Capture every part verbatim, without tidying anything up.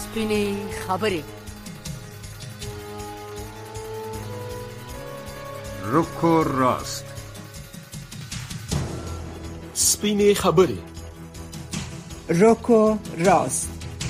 سپینې خبرې. رکو راست. سپینې خبرې. رکو راست.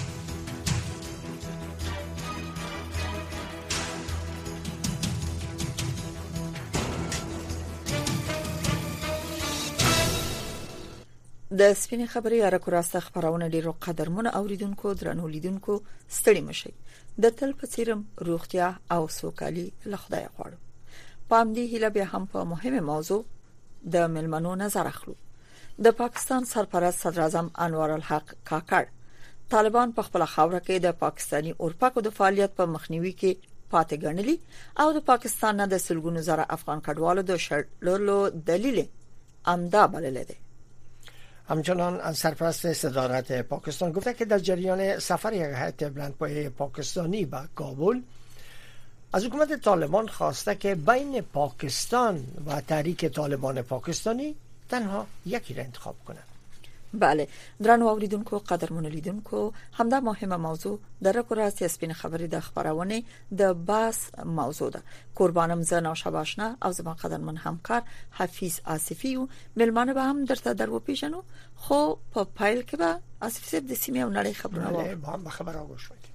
د سپینې خبرې یا رکو راست خبرونه ډیرو قدرمنو اوریدونکو درنو لیدونکو ستړي مشي. د تل په څیرم روغتیا او سوکالي له خدای غواړو. پام دې هله به هم په مهمه موضوع د ملمنو نظر اخلو. د پاکستان سرپرست صدر اعظم انوار الحق کاکړ طالبان په خپل خاوره کې د پاکستانی اورپکو د فعالیت په مخنیوي کې پاتې ګڼلي او د پاکستان نه د سلګونو زره افغان کډوالو د شړلو دلیل امدا بلل دي. همچنان سرپرست صدارت پاکستان گفته که در جریان سفر یک هیئت بلندپایه پاکستانی به کابل از حکومت طالبان خواسته که بین پاکستان و تحریک طالبان پاکستانی تنها یکی را انتخاب کنند. بله، درنو اوریدونکو قدرمنو لیدونکو، همدا مهمه موضوع در رکو راست سپین خبری د خبرونه د باس موضوع ده. قربانم زه نوشا باشنا او زما قدرمن همکار حفیظ آصفی و ملمانه به هم درته درو پیژنو. خو په پایل کې به آصفی صاحب د سیمې او نړۍ خبرونه وو. با هم خبر آگوش شدید.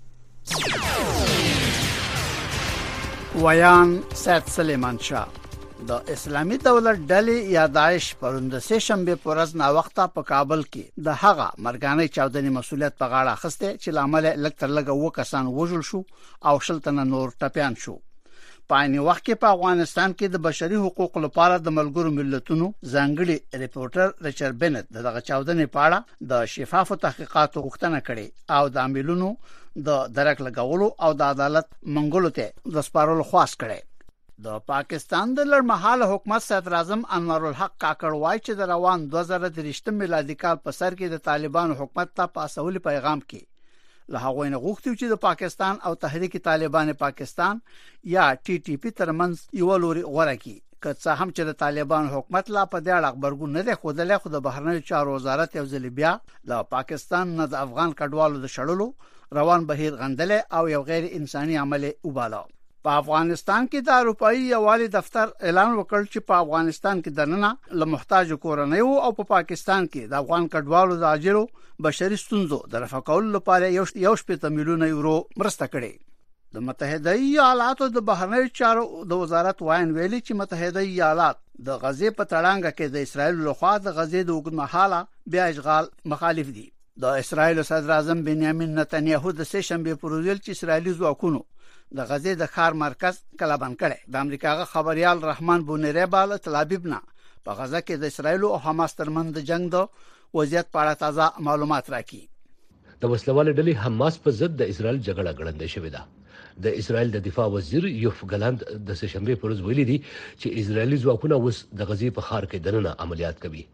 ویان سید سلیمان شاه د اسلامي دولت ډلې یا داعش پروند سه شنبه پرز نا وخته په کابل کې د هغه مرګانې چاودنې مسولیت په غاړه اخسته چې لامل لکتر لګه و کسان وژل شو او شلتنه نور ټپيان شو. پایني وخت کې په افغانستان کې د بشري حقوقو لپاره د ملګرو ملتونو ځانګړي ریپورټر ریچارډ بنت دغه چاودنې په اړه د شفافو تحقیقاتو غوښتنه کړې او د عاملونو د درک لګولو او د عدالت منګولو ته د سپارلو خواست کړي. د پاکستان د لړمحاله حکومت صدر اعظم انوار الحق کاکړ وایي چې د روان دوه زره درې میلادي کال په سر کې د طالبانو حکومت ته په اصولي پیغام کې له هغوی نه غوښتي چې د پاکستان او تحریک طالبان پاکستان یا ټي ټي پی ترمنځ یو لوري غوړه کی که څه هم چې د طالبان حکومت لا په دې اړه خبرګون نه دی خوده خو د بهرنیو چارو وزارت یو ځل بیا د پاکستان نه د افغان کډوالو د شړلو روان بهیر غندل او یو غیر انساني عمل وباله. په افغانستان کې د اروپאי یوالي دفتر اعلان وکړ چې په افغانستان کې دننه له محتاج کورنیو او په پا پاکستان کې د افغان کډوالو د اجرو بشري ستونزو د رفع کولو لپاره یو شپږ میلیون یورو مرسته کړې. د متحده ایالاتو د بهرنیو چارو د وزارت واین ویلي چې متحده ایالات د غزې په تړانګه کې د اسرایل لخوا د غزې د اوږدمهاله بیا اشغال مخالف دي. د اسرایل صدر اعظم بنیامین نتنیاهو د سه شنبه پر ورځ چې اسرایلی ځواکونو د غزې د ښار مرکز کلابند کړي. د امریکا خبريال رحمان بونریبال تل ابیب نه په غزه کې د اسرایل او حماس ترمنځ د جنگ د وضعیت په اړه تازه معلومات راکړي. د وسلوال ډلې حماس په ضد د اسرایل جګړه ګړندې شوې ده. د اسرایل د دفاع وزیر یوف ګلاند د سه شنبه پر ورځ ویلي دي چې اسرایلی ځواکونه اوس د غزې په ښار کې دننه عملیات کوي.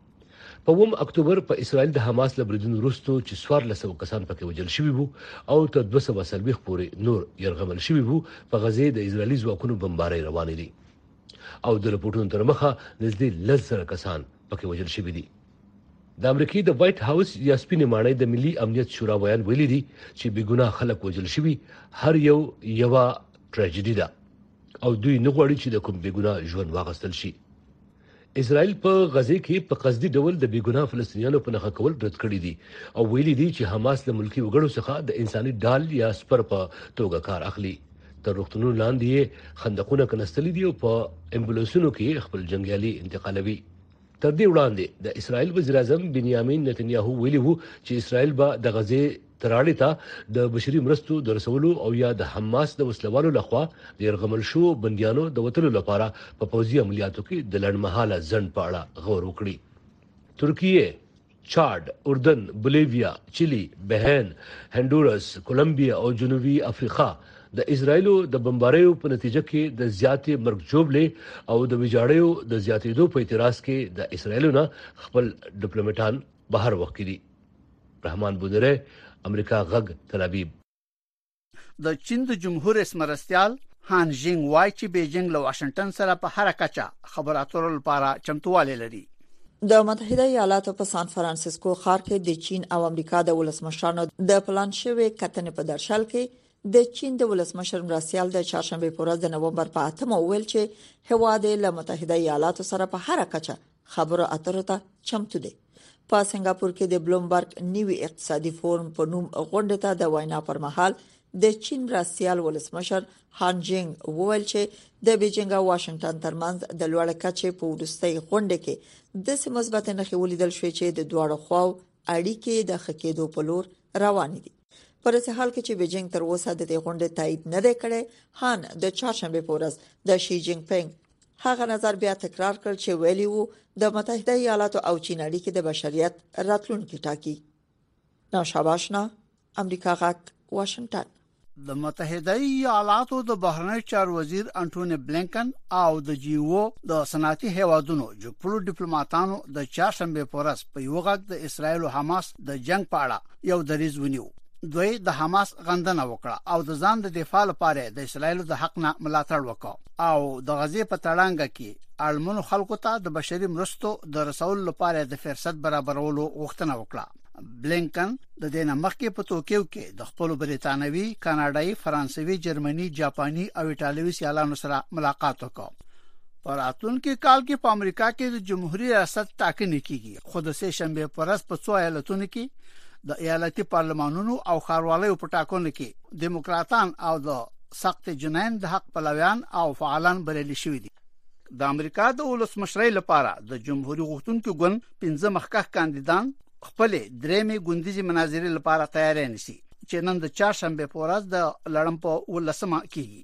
په اووم اکتوبر په اسرایل د حماس له بریدونو وروسته چې څوارلس سوه کسان پکې وژل شوي وو او تر دوه سوه څلوېښت پورې نور یرغمل شوي وو، په غزې د اسرایلي ځواکونو بمبارۍ روانې دي او د رپورټونو تر مخه نږدې لس زره کسان پکې وژل شوي دي. د امریکای د وایټ هاوس یا سپینې ماڼۍ د ملي امنیت شورا بیان ویلي دي چې بېګناه خلک وژل شوي هر یو یوه ټراجډي ده او دوی نه غواړي چې د کوم بېګناه ژوند واخیستل شي. اسرائیل په غزې کې په قصدي ډول د بیګناه فلسطینیانو په نخښه کول رد کړی دي او ویلي دي چې حماس له ملکی وګړو څخه د انساني ډال یا سپر په توګه کار اخلي. تر روغتونونو لاندې خندقونه کنستلي دي او په امبولانسونو کې خپل جنگیالي انتقالوي. تر دې وړاندې د اسرائیل وزیر اعظم بنیامین نتنیاهو ویلي وو چې اسرائیل به د غزې تراړې ته د بشري مرستو د رسولو او یا د حماس د وسلوالو لخوا د يرغمل شو بنديانو د وټلو لپاره په پوځي عملیاتو کې د لړمحاله ځند په اړه غور وکړي. ترکیه، چاد، اردن، بولیویا، چلی، بهرین، هندوراس، کولمبیا او جنوبي افریقا د اسرایلو د بمباریو په نتیجه کې د زیاتې مرګ جوړلې او د ویجاړیو د زیاتېدو په اعتراض کې د اسرایلو نه خپل ډیپلوماټان بهر وکړي. رحمان بودره، امریکا غږ تل ابیب. د چین د جمهور رئیس مرستيال هان جینګ وای چې بیجینګ له واشنگټن سره په هر کچه خبرو اترو لپاره چمتووالی لري. د متحده ایالاتو په سان فرانسیسکو ښار کې د چین او امریکا د ولسمشرانو د پلان شوی کتنې په درشل کې د چین د ولسمشر مرسیال د چهارشنبه په ورځ د نومبر په اتمه ویل چې هواد له متحده ایالاتو سره په هر کچه خبرو اترو ته چمتو دي. په سنگاپور کې د بلومبرګ نیوی اقتصادي فورم په نوم غونډه ته د وینا پر مهال د چین مرسیال ولسمشر هان جینګ وویل چې د بیجینګ او واشنگټن ترمنځ د لوړ کچې په ورستۍ غونډه کې د مثبت نښې ولیدل شوې چې د دواړو خواو اړیکې د خکېدو په لور روان دي. پر څه حال کې چې بیجینګ تر اوسه د دې غونډې تایید نه دی کړی، هان د چهارشنبه په ورځ د شي جینګ پینګ هغه نظر بیا تکرار کړ چې ویلي وو د متحده ایالاتو او چین اړیکې د بشریت راتلونکي ټاکي. ناشاباشنا امریکا غاک واشنگټن. د متحده ایالاتو د بهرنی چارو وزیر انټونی بلینکن او د جیو د صنعتي هیوادونو جګپلو ډیپلوماټانو د چهارشنبه په ورځ په یو غږ د اسرایل او حماس د جنگ په اړه یو دریځ ونیو. دوی د حماس غندنه وکړه او د ځان د دفاع لپاره د اسرایل د حق نه ملاتړ وکړ او د غزې په تړانګه کې اړمنو خلکو ته د بشري مرستو د رسول لپاره د فرصت برابرولو غوښتنه وکړه. بلینکن د دې نمخکې په توکیو کې د خپل بریتانوي، کاناډایي، فرانسوي، جرمني، جاپاني او ایټالوي سیالانو سره ملاقات وکړ. په راتلونکي کال کې په امریکا کې د جمهوریت ریاست ټاکنې کیږي، خو د سه شنبه پر ورځ په څو ایالتونو کې د ایالتي پارلمانونو او ښاروالۍ په ټاکنو کې دیموکراتان او د سخت جنین د حق پلویان او فعالان بریالي شوي دي. د امریکا د ولسمشرۍ لپاره د جمهوریت غوښتونکو ګوند پنځه مخکښ کاندیدان خپل درېمې ګوندیزي مناظرې لپاره تیاری نیسي چې نن د چهارشنبه په ورځ د لړم په ولسمه کېږي.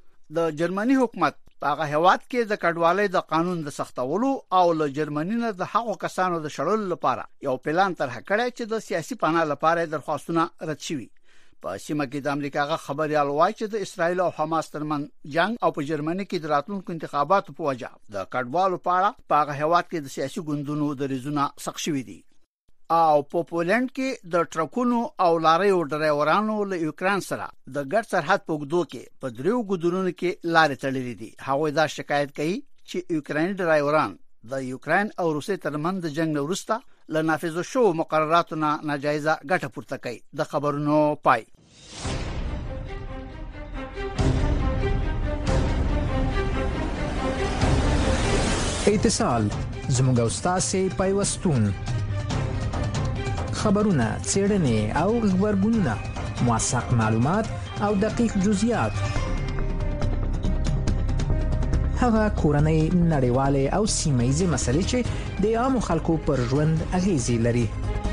د جرمني حکومت هغه هواد کې د کډوالۍ د قانون د سختولو او له جرمني نه د حقوقو کسانو د شړلو لپاره یو پلان طرح کړی چې د سیاسي پناه لپاره درخواستونه رد شوي. په سیمه کې د امریکا غا خبريال وایي چې د اسرایل او حماس ترمنځ جنگ او په جرمني کې د راتلونکو انتخاباتو په وجه د کډوالو په اړه په هغه هواد کې د سیاسي ګوندونو د ریزونه سخت شوي دي. او په پولند کې د ټرکونو او لاریو ډرایورانو له یوکران سره د ګډ سرحد په وګړو کې په دریو ګډونو کې لارې تړلې دي. هغوی دا شکایت کوي چې یوکراني ډرایوران د یوکران او روسیې ترمنځ د جنگ وروسته له نافذ شو مقرراتو نه ناجایزه ګټه پورته کوي. د خبرونو پای. اتصال زموږ استاد پیوستون خبرونه، څېړنې او خبرګونونه، موثق معلومات او دقیق جزئیات، هغه کورنۍ، نړیوالې او سیمه‌ییزې مسلې چې د عامو خلکو پر ژوند اغیزې لري.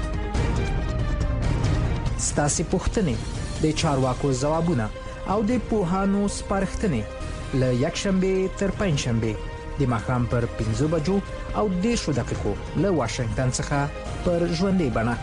ستاسو پوښتنې، د چارواکو ځوابونه او د پوهانو سپارښتنې له یکشنبه تر پنځشنبه د ماښام پر پنځه بجو او دېرشو دقیقو له واشنگټن څخه پر ژوندۍ بڼه.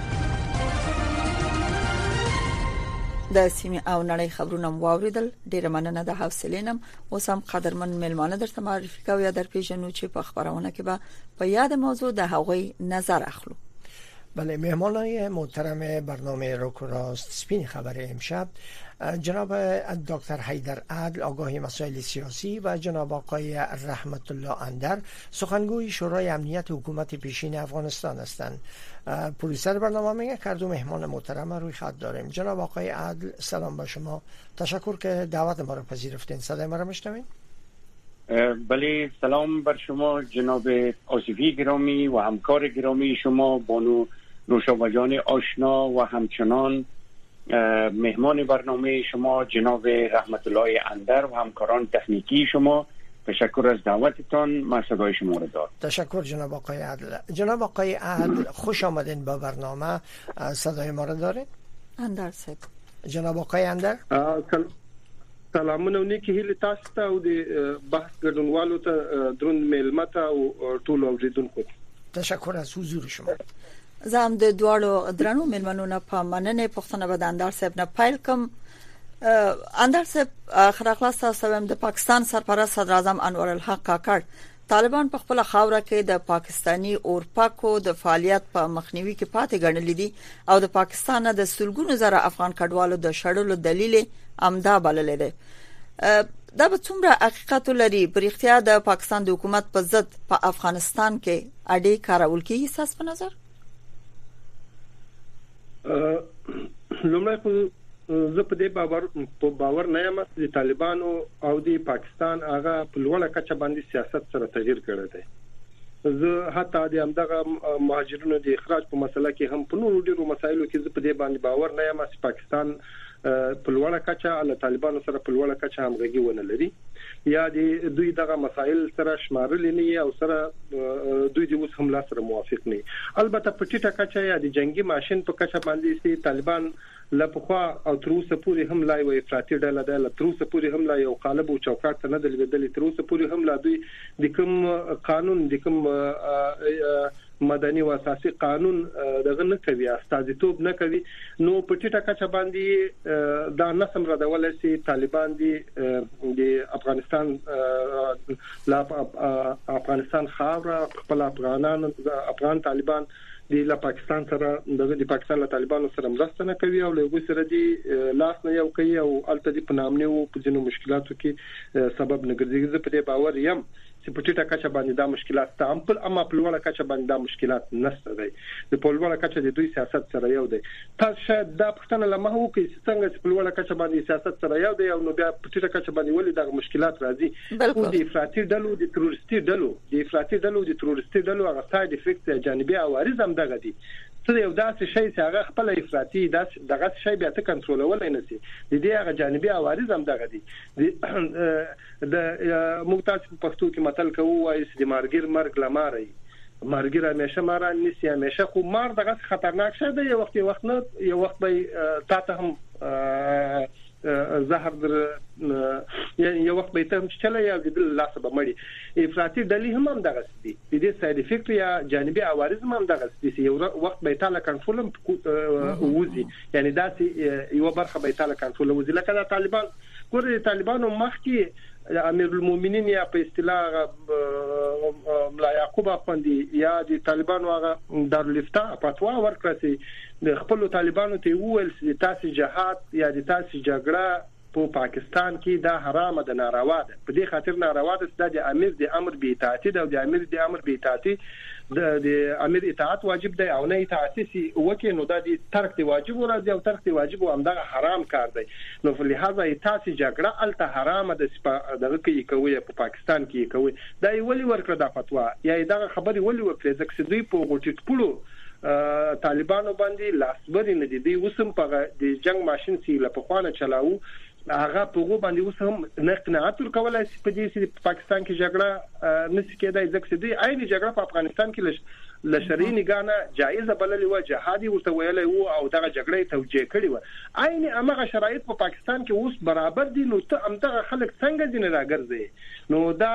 د سیمه او نړۍ خبرونه واوریدل. ډیره مننه د حوصلې نم. اوس هم قدرمن ملمانه درته معرفي کوي یا در پیژنو چې په خبرونه کې به په یاد موضوع د هغوی نظر اخلو. بله، مهمانای محترم برنامه روک و راست سپین خبر امشب جناب دکتر حیدر عدل، آگاهی مسائل سیاسی، و جناب آقای رحمت الله اندر، سخنگوی شورای امنیت حکومت پیشین افغانستان هستند. پرویسر برنامه میگه که دو مهمان محترم روی خط داریم. جناب آقای عدل، سلام با شما. تشکر که دعوت ما رو پذیرفتین. صدای ما رو میشنوین؟ بله، سلام بر شما جناب آصفی گرامی و همکار گرامی شما بانو نوشابه جان آشنا و همچنان مهمان برنامه شما جناب رحمت الله اندر و همکاران تکنیکی شما. تشکر از دعوتتان. من صدای شما رو دارم. تشکر جناب آقای عدل. جناب آقای عدل، خوش آمدین با برنامه. صدای ما رو دارین؟ اندر صاحب. جناب آقای اندر. سلامونه نیکی هیله تاسو ته او د بحث ګډونوالو ته درون میلمته او ټول اوریدونکو. تشکر از حضور شما. زم د دوړو درنو ملمنو نه په مننه پښتنه به د اندر صاحب نه پیل کوم. اندر صاحب، خراخلاص تاسو هم د پاکستان سرپرست صدر اعظم انور الحق کاکړ طالبان په خپل خاوره کې د پاکستانی اورپاکو د فعالیت په مخنیوي کې پاتې ګڼل دي او د پاکستان د سلګونو زره افغان کډوالو د شړلو دلیل امدا بلل دي. دا به څومره حقیقت لري برېختیا د پاکستان د حکومت په ضد په افغانستان کې اړې کارول کیږي اساس په نظر؟ لومړی خو زه په دې باور په باور نه یم چې طالبانو او د پاکستان هغه په لوړه کچه باندې سیاست سره تغییر کړی دی. زه حتی د همدغه مهاجرینو د اخراج په مسله کې هم په نورو ډیرو مسایلو کې زه په دې باندې باور نه یم چې پاکستان په لوړه کچه له طالبانو سره په لوړه کچه همغږي ونه لري یا د دوی دغه مسایل سره شمارل نه او سره دوی د اوس هم لا سره موافق نه. البته په ټیټه کچه یا د جنگي ماشين په کچه باندې چې طالبان لپخوا او تر اوسه پورې هم لا یو افراطي ډله ده، له تر اوسه پورې هم لا یو قالب او چوکاټ ته نه دلېدل، تر اوسه پورې هم لا دوی د کوم قانون د کوم مدني او اساسي قانون دغه نه کوي، استازیتوب نه کوي. نو په ټیټه کچه باندې دا نسم ردول سي طالبان دي د افغانستان لا افغانستان خاور خپل افغانان افغان طالبان د لا پاکستان سره د پاکستان له طالبانو سره مرسته نه کوي او له سره دي لاس نه یو کوي او الته دي په نامنه او په ځینو مشکلاتو کې سبب نه ګرځي. زه په دې باور یم چې په ټیټه کچه باندې دا مشکلات ته هم په اما په لوړه کچه باندې دا مشکلات نشته دی. د په لوړه کچه د دوی سیاست سره یو دی. تاسو شاید دا پښتنه لمه وو کې څنګه چې په لوړه کچه باندې سیاست سره یو دی او نو بیا په ټیټه کچه باندې ولې دا مشکلات راځي. او د افراطي ډلو د تروریستي ډلو د افراطي ډلو د تروریستي ډلو هغه ساید افیکټ جانبي عوارض هم دغه دي. څه یو داسې شی چې هغه خپل افراطي دغه شی بیا ته کنټرولول نه سي. د دې هغه جانبي عوارض هم دغه دي. د مختاص په پښتو کې متل کوي وایي چې مارګر مرګ لماري مارګر همیشه ماران نسی همیشه خو مار دغه خطرناک شی دی. یو وخت یو وخت نه یو وخت به تاسو هم زهر در یو وخت به ته چله یا د لاس به مړی افراطي ډلې هم هم دغه دي. د دې ساید افیکټ یا جانبي عوارض هم دغه دي. یو وخت به تعالی کنټرول ووزي یعنی داسې یو برخه به تعالی کنټرول ووزي لکه د طالبان ګورې طالبانو مخکې امیر المؤمنین یا په اصطلاح ملا یعقوب افندي یا د طالبانو هغه دارالفتاء فتوا ورکړه د خپل طالبانو ته وویل چې تاسو جهاد یا د تاسو جګړه په پاکستان کې دا حرام ده ناروا ده. په دې خاطر ناروا ده د امیر د امر به اطاعت ده او د امیر د امر به اطاعت د د امیر اطاعت واجب ده او نه اطاعت سي وکي نو د ترک دی واجب راځي او ترک دی واجب هم دا حرام کار دی. نو په لحاظه تاسو جګړه الته حرام ده دغه کې کوي په پاکستان کې کوي دا ویلي ورکړه د فتوا یا دا خبري ویلي ورکړه ځکه دوی په غوټټ پلو طالبانو باندې لاسبري نه دي. دوی وسم په د جنگ ماشين سی له پخوانه چلاو هغه په غو باندې وسم نه قناعت ورکولای شي په دې چې پاکستان کې جګړه نشي کېدای ځکه دې عین جګړه په افغانستان کې لشرعي نگانه جایزه بللې و جهادي ورته ویلې و او دغه جګړه توجیه کړې و عین هغه شرایط په پاکستان کې اوس برابر دي. نو ته همدغه خلک څنګه دین راګرځي؟ نو دا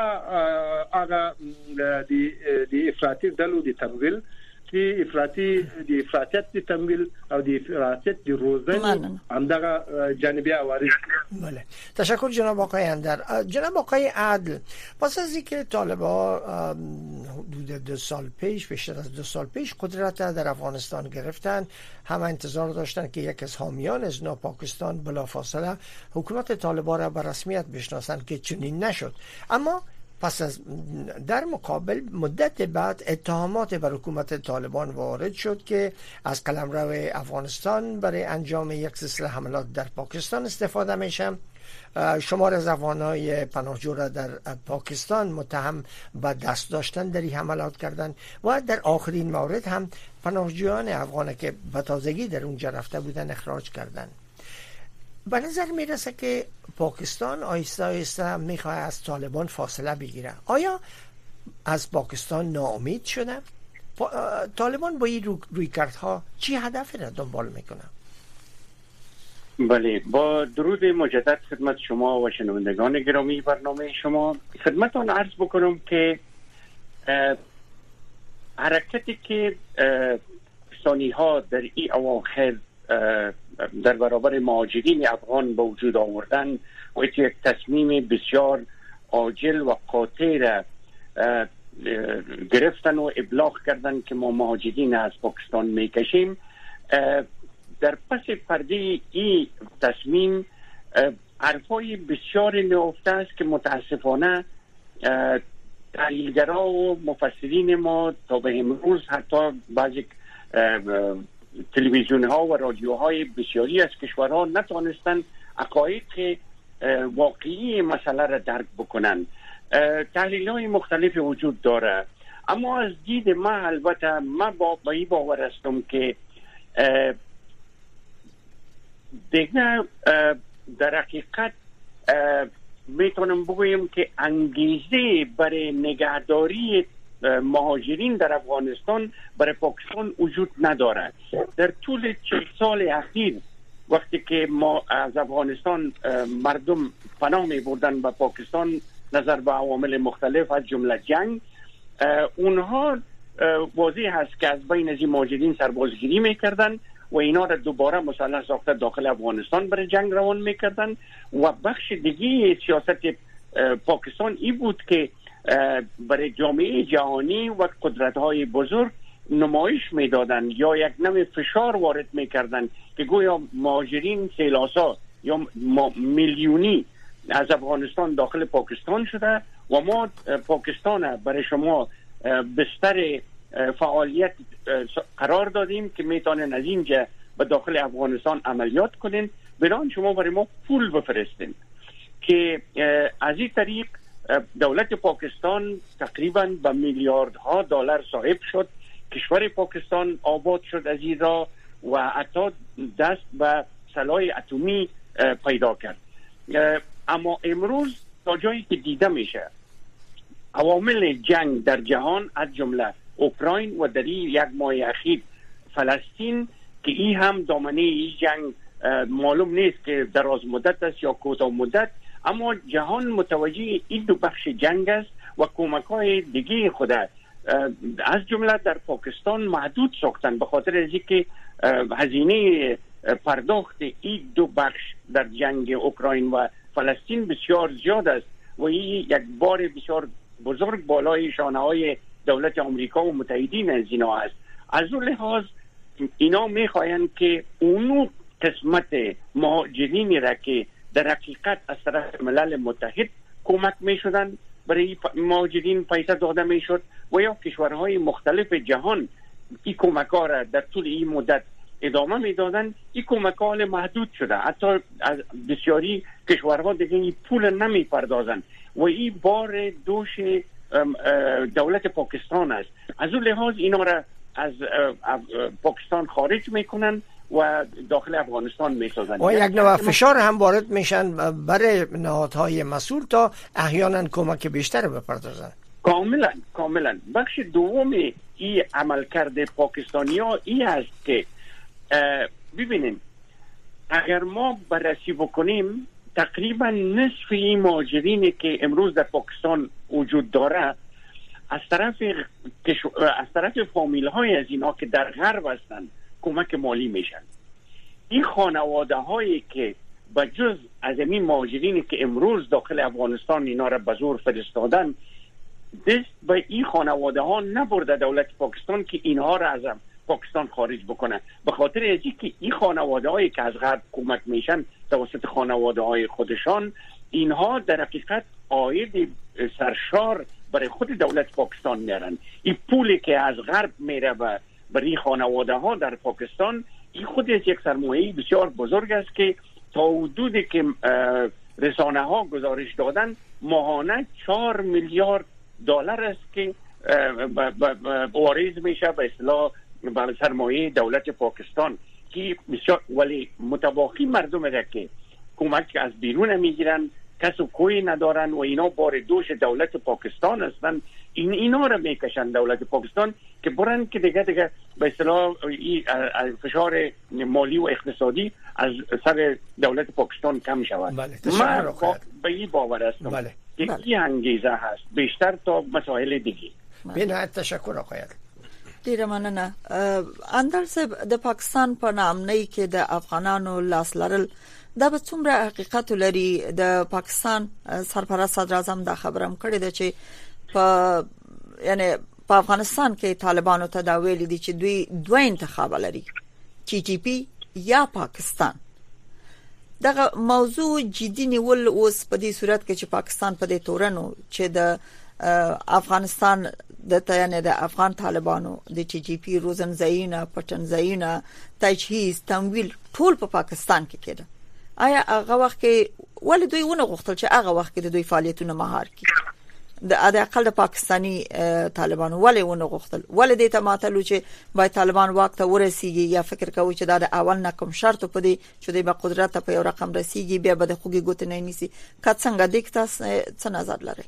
هغه د د افراطي ډلو د تمویل دی افراطي د افراطیت د تمویل او د افراطیت د روزنه همدغه جانبی عوارض. بله تشکر جناب آقای اندر. جناب آقای عدل پس از اینکه طالبان حدود دو سال پیش بیشتر از دو سال پیش قدرت در افغانستان گرفتن همه انتظار داشتن که یک از حامیان ازنا پاکستان بلافاصله حکومت طالبان را به رسمیت بشناسند که چنین نشد. اما پس از در مقابل مدت بعد اتهامات بر حکومت طالبان وارد شد که از قلمرو افغانستان برای انجام یک سلسله حملات در پاکستان استفاده میشه. شمار از افغانای پناهجو را در پاکستان متهم به دست داشتن در این حملات کردن و در آخرین مورد هم پناهجویان افغان که به تازگی در اونجا رفته بودن اخراج کردن. به نظر میرسه که پاکستان آهسته آهسته میخواد از طالبان فاصله بگیره. آیا از پاکستان ناامید شده؟ طالبان با این رویکردها چی هدف را دنبال میکنه؟ بله با درود مجدد خدمت شما و شنوندگان گرامی برنامه شما خدمتتان عرض بکنم که حرکتی که پاکستانی ها در این اواخر در برابر مهاجرین افغان به وجود آوردن و یک تصمیم بسیار عاجل و قاطع را گرفتن و ابلاغ کردن که ما مهاجرین از پاکستان میکشیم. در پس پرده این تصمیم حرفای بسیار نهفته است که متاسفانه تحلیلگرا و مفسرین ما تا به امروز حتی بعضی تلویزیون ها و رادیوهای بسیاری از کشورها نتوانستن حقایق واقعی مسئله را درک بکنن. تحلیل های مختلف وجود داره، اما از دید ما البته ما با این باور هستم که دیگه در حقیقت میتونم بگویم که انگیزه برای نگهداری مهاجرین در افغانستان برای پاکستان وجود ندارد. در طول چهل سال اخیر وقتی که ما از افغانستان مردم پناه می بردن به پاکستان نظر به عوامل مختلف از جمله جنگ، اونها واضح هست که از بین از این مهاجرین سربازگیری میکردن و اینا را دوباره مسلح ساخته داخل افغانستان برای جنگ روان میکردن. و بخش دیگه سیاست پاکستان ای بود که برای جامعه جهانی و قدرت‌های بزرگ نمایش میدادن یا یک نوع فشار وارد میکردن که گویا مهاجرین سیلاسا یا میلیونی از افغانستان داخل پاکستان شده و ما پاکستان برای شما بستر فعالیت قرار دادیم که میتونن از اینجا به داخل افغانستان عملیات کنین، بنابراین شما برای ما پول بفرستین. که از این طریق دولت پاکستان تقریبا به میلیاردها دلار صاحب شد، کشور پاکستان آباد شد از این راه و حتی دست به سلاح اتمی پیدا کرد. اما امروز تا جایی که دیده میشه عوامل جنگ در جهان از جمله اوکراین و در این یک ماه اخیر فلسطین که این هم دامنه این جنگ معلوم نیست که دراز مدت است یا کوتاه مدت، اما جهان متوجه این دو بخش جنگ است و کمک‌های دیگه خود از جمله در پاکستان محدود ساختن به خاطر از اینکه هزینه پرداخت این دو بخش در جنگ اوکراین و فلسطین بسیار زیاد است و این یک بار بسیار بزرگ بالای شانه‌های دولت آمریکا و متحدین از اینا است. از اون لحاظ اینا میخواین که اونو قسمت مهاجرینی را که در حقیقت از طرف ملل متحد کمک میشدن برای مهاجرین پیسه داده میشد و یا کشورهای مختلف جهان این کمک ها را در طول این مدت ادامه میدادن، این کمک ها محدود شده. حتی از بسیاری کشورها دیگه این پول نمی پردازن و این بار دوش دولت پاکستان است. از اون لحاظ اینا را از پاکستان خارج میکنن و داخل افغانستان میسازن و یک نوع فشار هم وارد میشن برای نهادهای مسئول تا احیانا کمک بیشتر بپردازن. کاملا کاملا بخش دوم این عملکرد پاکستانی ها این است که ببینیم اگر ما بررسی بکنیم تقریبا نصف این مهاجرینی که امروز در پاکستان وجود داره از طرف از طرف فامیل های از اینا که در غرب هستند کمک مالی میشن. این خانواده هایی که بجز از این مهاجرینی که امروز داخل افغانستان اینا را به زور فرستادن، دست به این خانواده ها نبرده دولت پاکستان که اینها را از پاکستان خارج بکنه، به خاطر از اینکه این خانواده هایی که از غرب کمک میشن توسط خانواده های خودشان، اینها در حقیقت عاید سرشار برای خود دولت پاکستان میارن. این پولی که از غرب میره و برای خانواده ها در پاکستان، این خودش یک سرمایه بسیار بزرگ است که تا حدودی که رسانه ها گزارش دادن ماهانه چهار میلیارد دلار است که واریز میشه به اصطلاح به سرمایه دولت پاکستان که بسیار، ولی متواخی مردم را که کمک از بیرون میگیرن، کس و کوی ندارن و اینا بار دوش دولت پاکستان هستن، این اینا را میکشن دولت پاکستان که برن که دیگه دیگه به اصطلاح فشار مالی و اقتصادی از سر دولت پاکستان کم شود. بله. من به این باور هستم بله. که بله. این انگیزه هست بیشتر تا مسائل دیگه. بینایت تشکر آقای ډیره مننه. اندر صاحب د پاکستان په نامنۍ کې د افغانانو لاس لرل دا به څومره حقیقت لري؟ د پاکستان سرپرست صدر اعظم دا خبرم کړې ده چې په یعنی په افغانستان کې طالبانو ته دا ویلي دي چې دوی دوه انتخاب لري، ټي ټي پی یا پاکستان. دغه موضوع جدي نیول اوس په دې صورت کې چې پاکستان په دې تورنو چې د افغانستان د تیانه د افغان طالبانو د ټي جی پی روزن زاینه پټن زاینه تجهیز تمویل ټول په پا پاکستان کې کېده. آیا هغه وخت کې ولې دوی ونه غوښتل چې هغه وخت کې د دوی فعالیتونه مهار کړي؟ د اده اقل د پاکستانی طالبانو ولې ونه غوښتل؟ ولې د تماتلو چې باید طالبان وخت ورسیږي یا فکر کوي چې دا د اول نه کوم شرط په دې چې د با قدرت په یو رقم رسیږي بیا به د خوګي ګوت نه نیسي؟ که څنګه د تاسو څه نظر لري؟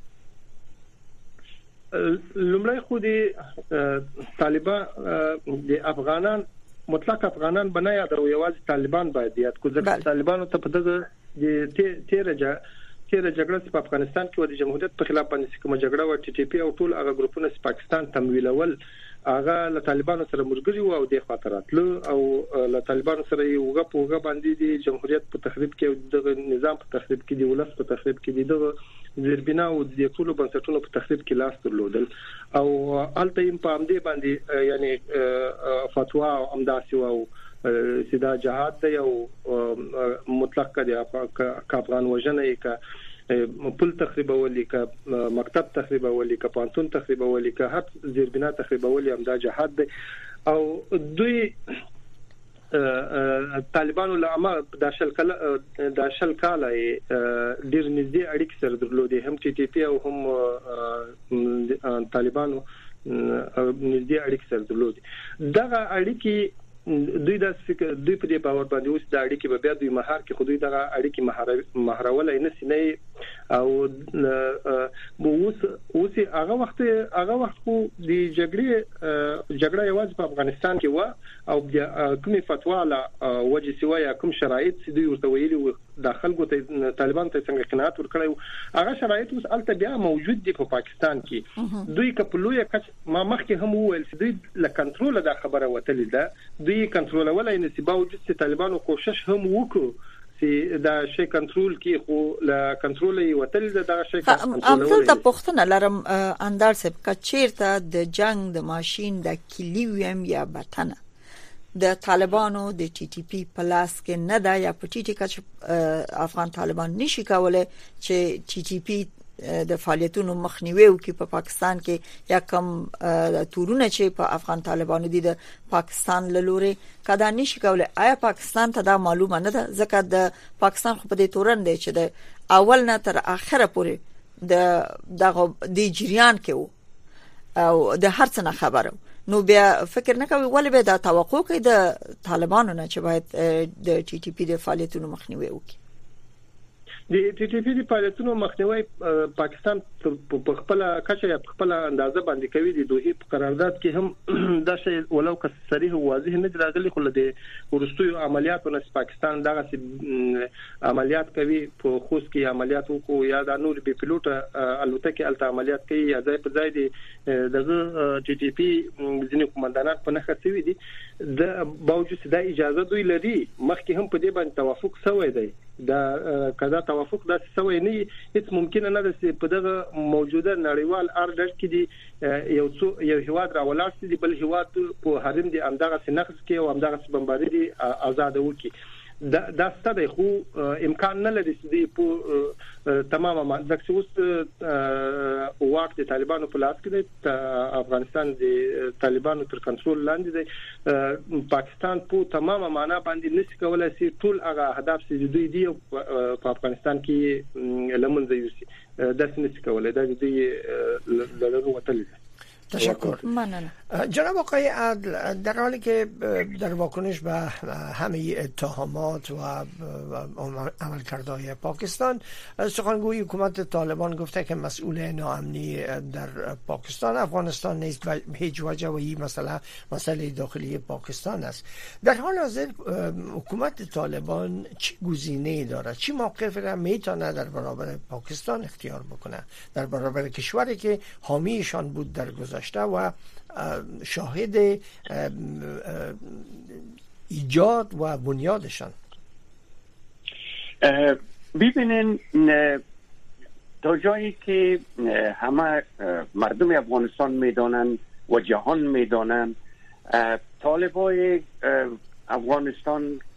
لومړی خو د طالبان د افغانان مطلق افغانان بنا یادو یوازې طالبان باید یاد کو ځکه طالبانو ته په دغه د تیرجه تیر جګړه په افغانستان کې د جمهوریت په خلاف باندې کومه جګړه و ټي ټي پی او ټول هغه ګروپونه چې پاکستان تمویلول هغه له طالبانو سره مرګري وو او د خاطراتلو او له طالبانو سره یو غو په غو باندې د جمهوریت په تخریب کې د نظام په تخریب کې د ولس په تخریب کې د زیربنا او د ټولو بنسټونو په تخریب کې لاس درلودل او الته هم په امدې باندې یعنی فتوا او امداسي او سیدا جهاد دی او مطلق کړي افغان وژنه کې پل تخریبولي ک مکتب تخریبولي ک پانتون تخریبولي ک هر زیربنا تخریبولي امدا جهاد دی او دوی طالبانو لامه د شل کال د شل کال ډیر نږدې اړیکې سره درلودي هم ټي ټي پی او هم طالبانو نږدې اړیکې سره درلودي. دغه اړیکې دوی د فکر دوی په دې باور باندې اوس د اړیکې په بیا دوی مهار کې خو دوی دغه اړیکې مهارولای نه سي نه او اوس اوس هغه وخت هغه وخت خو د جګړې جګړه یوازې په افغانستان کې و او کومه فتوا لا وجه سوا یا کوم شرایط چې دوی ورته ویلي داخل ګوت طالبان ته څنګه قناعت ورکړي هغه شرایط اوس الته بیا موجود دي په پاکستان کې. دوی کپلوې کچ ما مخکې هم وویل چې دوی له کنټرول د خبره وتلې ده دوی کنټرول ولای نه سی باوجود چې طالبانو کوشش هم وکړو چې دا شی کنټرول کې خو له کنټرول یې وتل دا شی کنټرول امثال د پښتنه لرم اندار سب کچیرته د جنگ د ماشين د کلیویم یا بټنه د طالبانو د ټي ټي پی پلاس کې نه دا یا په ټي ټي کې افغان طالبان نشي کولای چې ټي ټي پی د فعالیتونو مخنیوي وکړي په پاکستان کې یا کم تورونه چې په افغان طالبانو دي د پاکستان لوري کدا نشي کولای. آیا پاکستان ته دا معلومه نه ده ځکه د پاکستان خو په دې تورن دی چې د اول نه تر اخره پورې د دغه د جریان کې او د هر څه نه خبره نو بیا فکر نه کوي ولې به دا توقع کوي د طالبانو نه چې باید د ټي ټي پی د فعالیتونو مخنیوي وکړي؟ د ټي ټي پی د فعالیتونو مخنیوي پاکستان په خپل کچه یا په خپل اندازه باندې کوي. د دوی په قرارداد کې هم دا شی ولو که صریح او واضح نه راغلي خو د ورستیو عملیاتو نه پاکستان دغه عملیات کوي په خوست کې عملیات وکړو یا د نور بي پيلوټ الوتکې الته عملیات کوي یا ځای په ځای دي دغه ټي ټي پی ځینې کمانډانان په نخښه شوی دي د باوجود د اجازه دوی لري مخکې هم په دې باندې توافق شوی دی دا کدا توافق دا سوي نه هیڅ ممکن نه ده چې په دغه موجوده نړیوال ارډر کې دي یو څو یو هواد راولاړ دي بل هواد په حرم دي امدغه سنخس کې او امدغه بمباري دي آزاد وکي دا دا ستاسو خو امکان نه لري چې په تمامه د اوس وخت د طالبانو په لاس کې د افغانستان د طالبانو تر کنټرول لاندې دی پاکستان په تمامه معنا باندې نشي کولای چې ټول هغه اهداف چې دوی دی په افغانستان کې لمنځه یوسي دا نشي کولای دا دوی لږه وتل. تشکر. ممنون. جناب آقای عدل در حالی که در واکنش به همه اتهامات و عملکردهای پاکستان سخنگوی حکومت طالبان گفته که مسئول ناامنی در پاکستان افغانستان نیست و هیچ وجه و این مسئله مسئله داخلی پاکستان است. در حال حاضر حکومت طالبان چه گزینه‌ای دارد؟ چه موقفی را میتونه در برابر پاکستان اختیار بکنه در برابر کشوری که حامیشان بود در گذشته و شاهد ایجاد و بنیادشان؟ ببینین تا جایی که همه مردم افغانستان میدانند و جهان میدانند طالبای افغانستان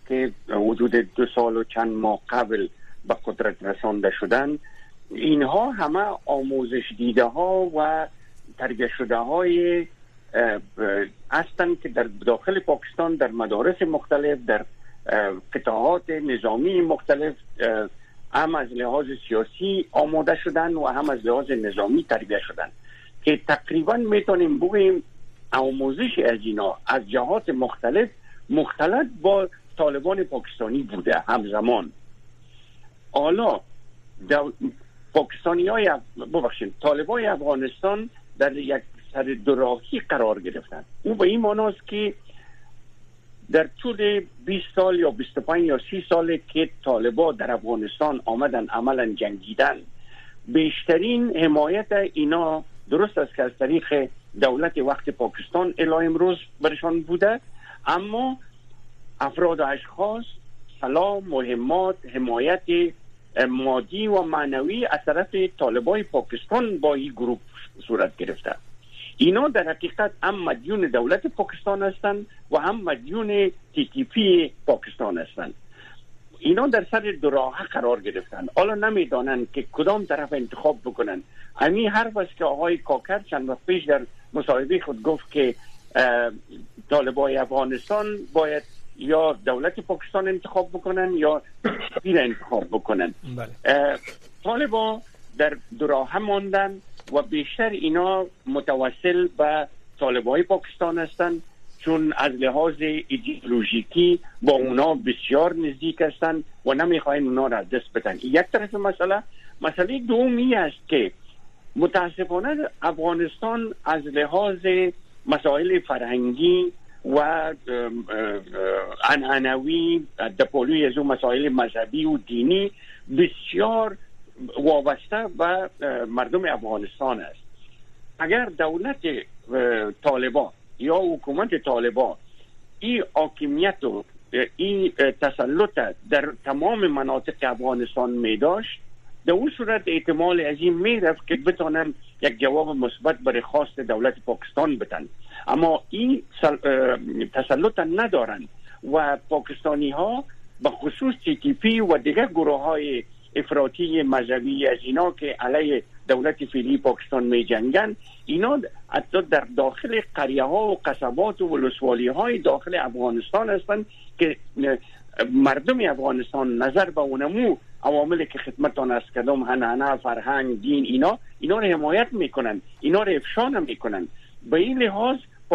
که حدود دو سال و چند ماه قبل به قدرت رسانده شدن، اینها همه آموزش دیده ها و تربیت شده های هستند که در داخل پاکستان در مدارس مختلف، در قطاعات نظامی مختلف هم از لحاظ سیاسی آماده شدن و هم از لحاظ نظامی تربیت شدن که تقریبا میتونیم بگوییم آموزش از اینا از جهات مختلف مختلط با طالبان پاکستانی بوده همزمان. حالا پاکستانی های ببخشید طالبان افغانستان در یک سر دوراهی قرار گرفتن. او به این معناست که در طول بیست سال یا بیست و پنج یا سی سال که طالبان در افغانستان آمدن عملا جنگیدن، بیشترین حمایت اینا درست است که از طریق دولت وقت پاکستان الی امروز برشان بوده، اما افراد و اشخاص سلاح، مهمات، حمایت مادی و معنوی از طرف طالبان پاکستان با این گروه صورت گرفته. اینا در حقیقت هم مدیون دولت پاکستان هستند و هم مدیون تی تی پی پاکستان هستند. اینا در سر دوراهه قرار گرفتن. حالا نمیدانند که کدام طرف انتخاب بکنن. همین حرف است که آقای کاکر چند وقت پیش در مصاحبه خود گفت که طالبان افغانستان باید یا دولت پاکستان انتخاب بکنن یا پیر انتخاب بکنن. طالبان در دوراهه ماندن و بیشتر اینا متوسل به طالبان پاکستان هستند، چون از لحاظ ایدئولوژیکی با اونا بسیار نزدیک هستند و نمیخواین اونا را دست بدن. یک طرف مسئله مسئله دومی است که متاسفانه افغانستان از لحاظ مسائل فرهنگی و عنعنوی در پلوی از مسائل مذهبی و دینی بسیار وابسته به مردم افغانستان است. اگر دولت طالبان یا حکومت طالبان این حاکمیت و این تسلط در تمام مناطق افغانستان می داشت، در اون صورت احتمال از این می رفت که بتونن یک جواب مثبت برای خواست دولت پاکستان بدن، اما این تسلط ندارن و پاکستانی ها به خصوص تی تی پی و دیگر گروه های افراطی مذهبی از اینا که علیه دولت فعلی پاکستان می جنگن، اینا حتی در داخل قریه ها و قصبات و ولسوالی های داخل افغانستان هستند که مردم افغانستان نظر به اونمو عواملی که خدمتان از کدام هنانه، فرهنگ، دین، اینا اینا رو حمایت میکنن، اینا رو افشا نمیکنن. به این لحاظ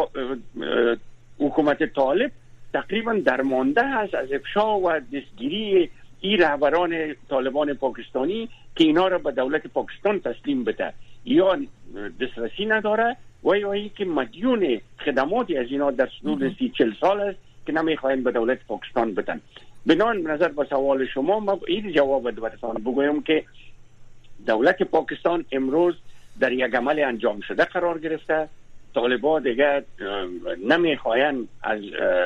حکومت طالب تقریبا درمانده هست از افشا و دستگیری این رهبران طالبان پاکستانی که اینا را به دولت پاکستان تسلیم بده، یا دسترسی نداره و یا ای که مدیون خدماتی از اینا در حدود سی چل سال است که نمیخواین به دولت پاکستان بدن. بنابراین نظر به سوال شما ما این جواب بدم بگویم که دولت پاکستان امروز در یک عمل انجام شده قرار گرفته. طالبان دیگر نمیخواین از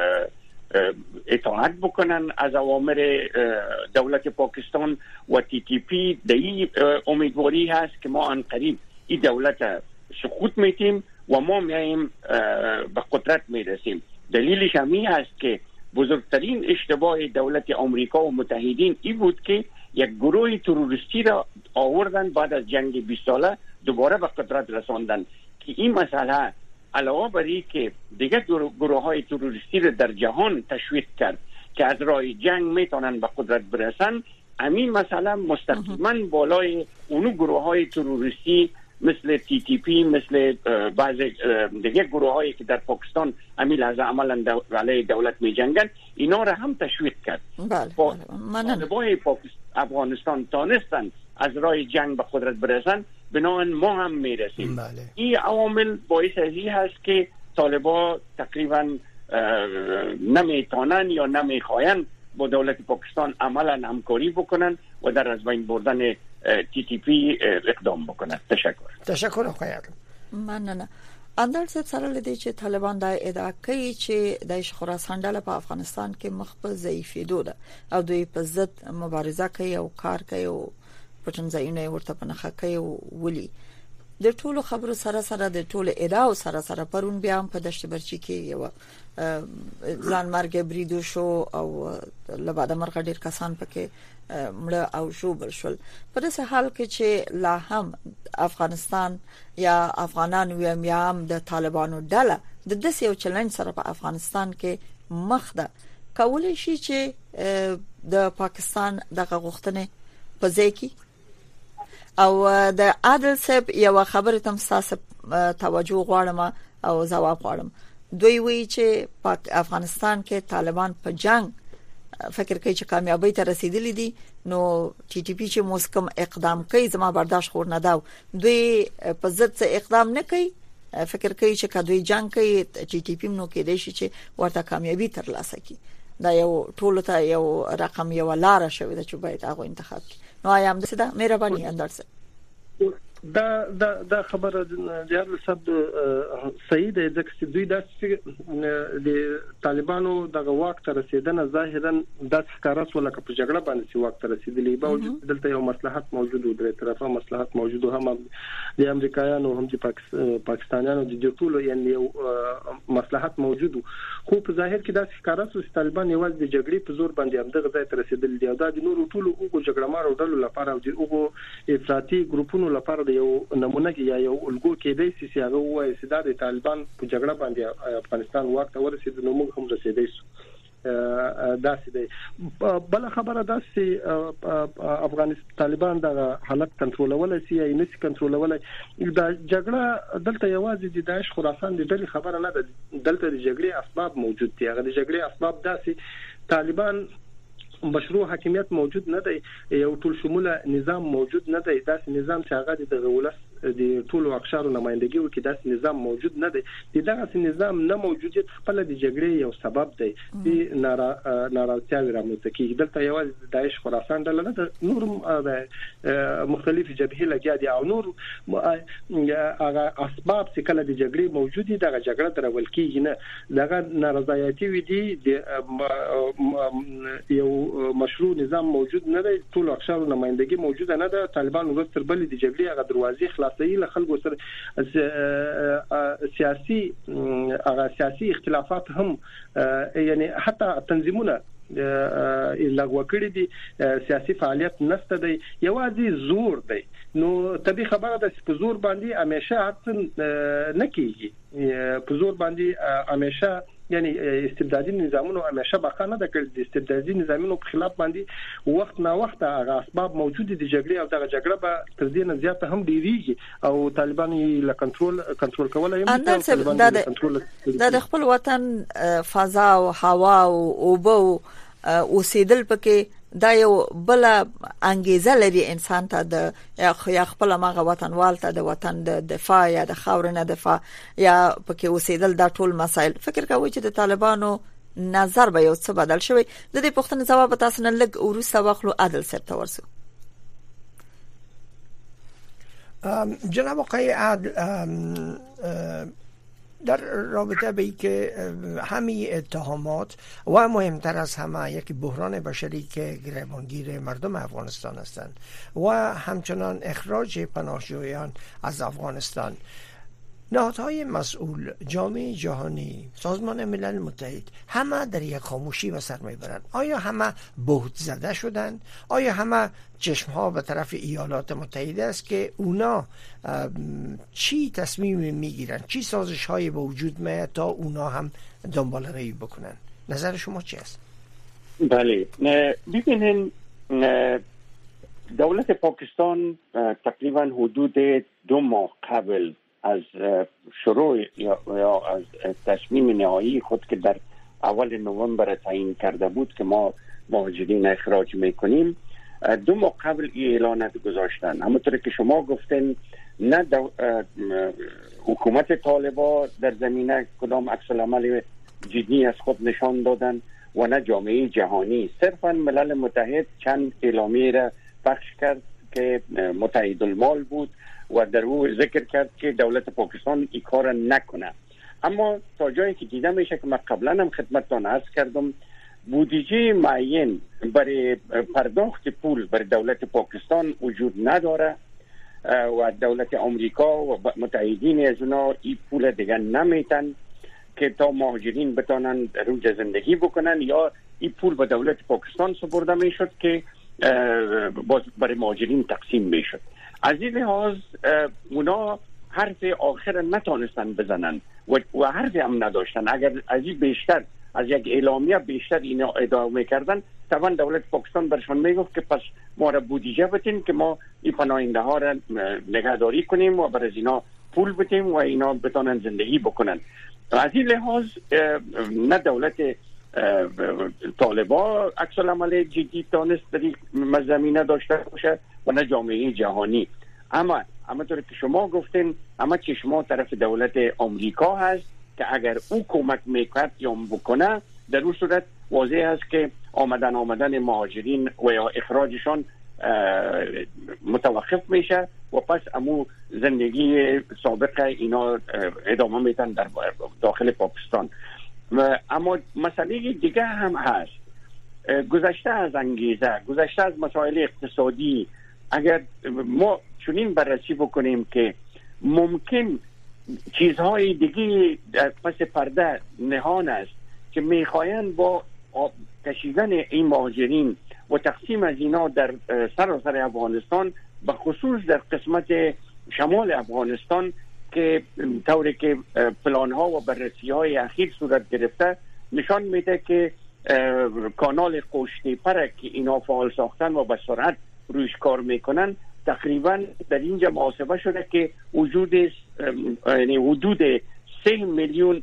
اطاعت بکنن از اوامر دولت پاکستان و تی تی پی در این امیدواری هست که ما عنقریب این دولت سقوط میتیم و ما میاییم به قدرت میرسیم. دلیلش همین هست که بزرگترین اشتباه دولت آمریکا و متحدین این بود که یک گروه تروریستی را آوردن بعد از جنگ بیست ساله دوباره به قدرت رساندن که این مسئله علاوه بر این که دیگه گروه های تروریستی را در جهان تشویق کرد که از راه جنگ میتونن به قدرت برسن، همین مسئله مستقیما بالای اونو گروه های تروریستی مثل تی تی پی، مثل بعض دیگه گروه هایی که در پاکستان همین لحظه عملا علیه دولت می جنگن، اینا را هم تشویق کرد. بله طالبان افغانستان تانستن از راه جنگ به قدرت برسن، بنابراین ما هم میرسیم. بله. این عوامل باعث از این هست که طالبان تقریبا نمیتونن یا نمیخواین با دولت پاکستان عملا همکاری بکنن و در از بین بردن تی تی پی اقدام بکنن. تشکر. تشکر آقای مننه. اندر صاحب سره لدی چې طالبان دا ادعا کوي چې د خراسان ډله په افغانستان کې مخ په ضعیفېدو ده او دوی په ضد مبارزه کوي او کار کوي او پټنځایونه ورته په نخښه کوي ولي د ټولو خبرو سره سره د ټولو ادعاو سره سره پرون بیا هم په دشت برچی کې یو ځان مرګ بریدو شو او لباده مرغ ډیر کسان پکې مړه او شو بل شول. په داسې حال کې چې لا هم افغانستان یا افغانان ویم یا هم د طالبانو ډله د داسې یو چلنج سره په افغانستان کې مخ ده، کولای شي چې د پاکستان دغه غوښتنې په ځای کې او د عادل صاحب یو خبره تم تاسو توجه غواړم او جواب غواړم. دوی وی چې پاک افغانستان کې طالبان په جنگ فکر کوي چې کامیابی ته رسیدلی دي، نو ټي ټي پی چې موسکم اقدام کوي زما برداشت خور نه دا، دوی په ضد څه اقدام نه کوي، فکر کوي چې کدوې جنگ کوي ټي ټي پی نو کې دی چې ورته کامیابی تر لاسه کی. دا یو ټول ته یو رقم یو لار شوی د چې باید هغه انتخاب کی. نو ایم د سده مهرباني اندرسه دا دا دا خبره د سب صحیح ده ځکه چې دوی د طالبانو دغه واک ته رسیدنه ظاهرا د ښکارا سو لکه په جګړه باندې چې واک ته رسیدلی باوجود دلته یو مصلحت موجود و، درې طرفه مصلحت موجود و، هم د امریکایانو هم د پاکستانیانو د ټولو یعنی یو مصلحت موجود و. خو په ظاهر کې د ښکارا سو چې طالبان یوازې د جګړې په زور باندې هم دغه ځای ته رسیدلی دی او دا د نورو ټولو او جګړه مارو ډلو لپاره او د او افراطي ګروپونو لپاره یو نمونه کې یا یو الګو کې دی چې هغه وایي چې د طالبان په جګړه باندې افغانستان واک ته ورسېد، نو موږ هم رسیدای شو. دا څه دی بل خبره ده چې افغانستان طالبان د حالت کنټرولولای شي یا نه شي کنټرولولای. دا جګړه دلته یوازې د داعش خراسان د ډلې خبره نه ده، دلته د جګړې اسباب موجود دي. هغه د جګړې اسباب داسې طالبان مشروع حاکمیت موجود نه دی، یو ټول شموله نظام موجود نه دی، داسې نظام چې هغه د ولس د ټولو اقشارو نمائندګي وکړي، داسې نظام موجود نه دی. دغه نظام نه موجودیت خپل د جګړې یو سبب دی چې نارا ناراضیتي رامنځته کیږي. دلته یوازې داعش خراسان ډله نه ده، نور مختلف جبهې لګیا دي او نور هغه اسباب چې کله د جګړې موجود دي دغه جګړه درول کیږي نه. دغه ناراضیتي وي دي د یو مشروع نظام موجود نه دی، ټول اقشار نمائندګي موجوده نه ده. طالبان ورستر بل د جګړې هغه دروازې خلاصي له خلکو سره سیاسي هغه سیاسي اختلافات هم یعنی حتی تنظیمونه لغوه کړی دي، سیاسي فعالیت نشته دی، یوازې زور دی. نو طبي خبره ده چې په زور باندې همیشه نه کیږي، په زور باندې همیشه یعنی استبدادي نظامونو همیشه بقا نه د کړ. د استبدادي نظامونو په خلاف باندې وخت نا وخت هغه اسباب موجود دي د جګړې او دغه جګړه به تر دې نه زیاته هم ډیریږي او طالبان یې له کنټرول کنټرول کولای هم د خپل وطن فضا او هوا او اوبو اوسېدل پکې دا یو بل انګیزه لري انسان ته د یا خپل ماغه وطنوال ته د وطن د دفاع یا د خاورنه دفاع یا پکې اوسېدل دا ټول مسائل. فکر کوي چې د طالبانو نظر به یو څه بدل شوی. د دې پوښتنې جواب تاسو نه لګ ورسره واخلو عادل صاحب ته ورسو. جناب آقای عادل در رابطه به که همه اتهامات و مهمتر از همه یک بحران بشری که گریبانگیر مردم افغانستان هستند و همچنان اخراج پناهجویان از افغانستان، نهادهای مسئول، جامعه جهانی، سازمان ملل متحد همه در یک خاموشی به سر میبرند. آیا همه بهت زده شدند؟ آیا همه چشمها به طرف ایالات متحده است که اونا چی تصمیم میگیرن، چی سازش های به وجود میاد تا اونا هم دنبال روی بکنن؟ نظر شما چی است؟ بله ببینین دولت پاکستان تقریبا حدود دو ماه قبل از شروع یا, یا از تصمیم نهایی خود که در اول نوامبر تعیین کرده بود که ما مهاجرین اخراج میکنیم، دو ماه قبل این اعلان گذاشتن. همونطور که شما گفتین نه حکومت طالبان در زمینه کدام عکس العمل جدی از خود نشان دادن و نه جامعه جهانی. صرفا ملل متحد چند اعلامیه را پخش کرد که متحد المال بود و در او ذکر کرد که دولت پاکستان این کار نکنه. اما تا جایی که دیده میشه که من قبلا هم خدمتتان عرض کردم، بودجه معین برای پرداخت پول برای دولت پاکستان وجود نداره. و دولت آمریکا و متحدین از اونا این پول دیگه نمیتن که تا مهاجرین بتانن در اونجا زندگی بکنن، یا این پول به دولت پاکستان سپرده میشد که باز برای مهاجرین تقسیم میشد. از این لحاظ اونا حرف آخر نتانستن بزنن و, و حرف هم نداشتن. اگر از این بیشتر از یک اعلامیه بیشتر اینا ادامه کردن، طبعا دولت پاکستان برشان میگفت که پس ما را بودجه بتین که ما این پناهنده ها را نگهداری کنیم و برای اینا پول بتیم و اینا بتانن زندگی بکنن. از این لحاظ نه دولت طالبا عکس العمل جدی تانست در این زمینه داشته باشه و نه جامعه جهانی. اما همونطور که شما گفتین، اما چشما طرف دولت آمریکا هست که اگر او کمک میکرد یا بکنه، در اون صورت واضح است که آمدن آمدن مهاجرین و یا اخراجشان متوقف میشه و پس امو زندگی سابق اینا ادامه میتن در داخل پاکستان. اما مسئله دیگه هم هست، گذشته از انگیزه، گذشته از مسائل اقتصادی. اگر ما چنین بررسی بکنیم که ممکن چیزهای دیگه در پس پرده نهان است که میخواین با کشیدن این مهاجرین و تقسیم از اینا در سراسر افغانستان، به خصوص در قسمت شمال افغانستان که طوری که پلان ها و بررسی های اخیر صورت گرفته نشان میده که کانال قوشتی پره که اینا فعال ساختن و به سرعت رویش کار میکنن، تقریبا در اینجا محاسبه شده که وجود یعنی حدود سه میلیون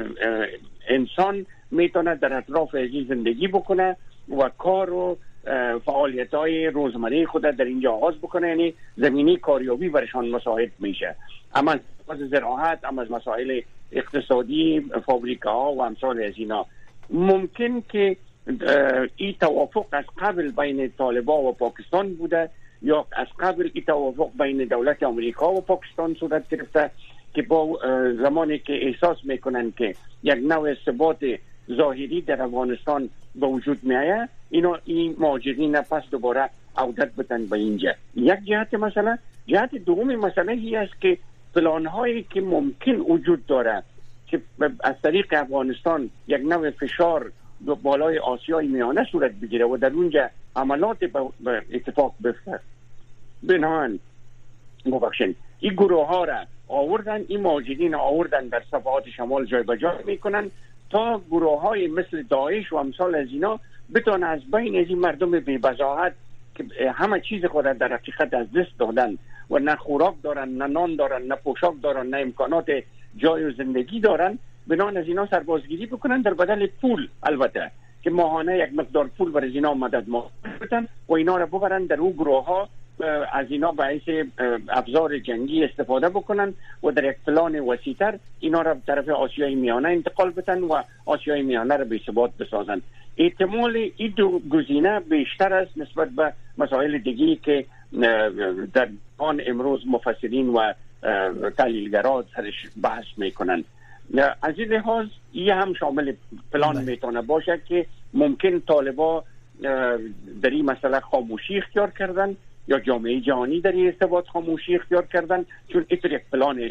انسان میتونه در اطراف ازی زندگی بکنه و کار و فعالیت های روزمره خود در اینجا آغاز بکنه، یعنی زمینی کاریابی برشان مساعد میشه. اما از زراعت، اما از مسائل اقتصادی، فابریکا ها و امثال از اینا. ممکن که این توافق از قبل بین طالبان و پاکستان بوده یا از قبل این توافق بین دولت آمریکا و پاکستان صورت گرفته که با زمانی که احساس میکنن که یک نوع ثبات ظاهری در افغانستان به وجود میایه، اینا این مهاجرین پس دوباره عودت بتن به اینجا. یک جهت مسئله. جهت دومی مسئله هی است که پلان هایی که ممکن وجود داره که از طریق افغانستان یک نوع فشار بالای آسیای میانه صورت بگیره و در اونجا عملات به اتفاق بیفته، بنابراین مبخشن این گروه ها را آوردن، این مهاجرین آوردن در صفحات شمال جای به جای میکنن تا گروه های مثل داعش و امثال از اینا بتونن از بین از این مردم بی بضاعت که همه چیز خود در حقیقت از دست دادن و نه خوراک دارن، نه نان دارن، نه پوشاک دارن، نه امکانات جای و زندگی دارن، بنان از اینا سربازگیری بکنن در بدل پول، البته که ماهانه یک مقدار پول برای اینا مدد ما بدن و اینا را ببرن در اون گروه ها از اینا باعث ابزار جنگی استفاده بکنن و در یک پلان وسیع‌تر اینا را به طرف آسیای میانه انتقال بدن و آسیای میانه را به ثبات بسازن. احتمال این دو گزینه بیشتر است نسبت به مسائل دیگری که در آن امروز مفسرین و تحلیلگران سرش بحث میکنن. از این لحاظ این هم شامل پلان میتونه باشه که ممکن طالبا در این مسئله خاموشی اختیار کردن یا جامعه جهانی در این ارتباط خاموشی اختیار کردن، چون این یک پلان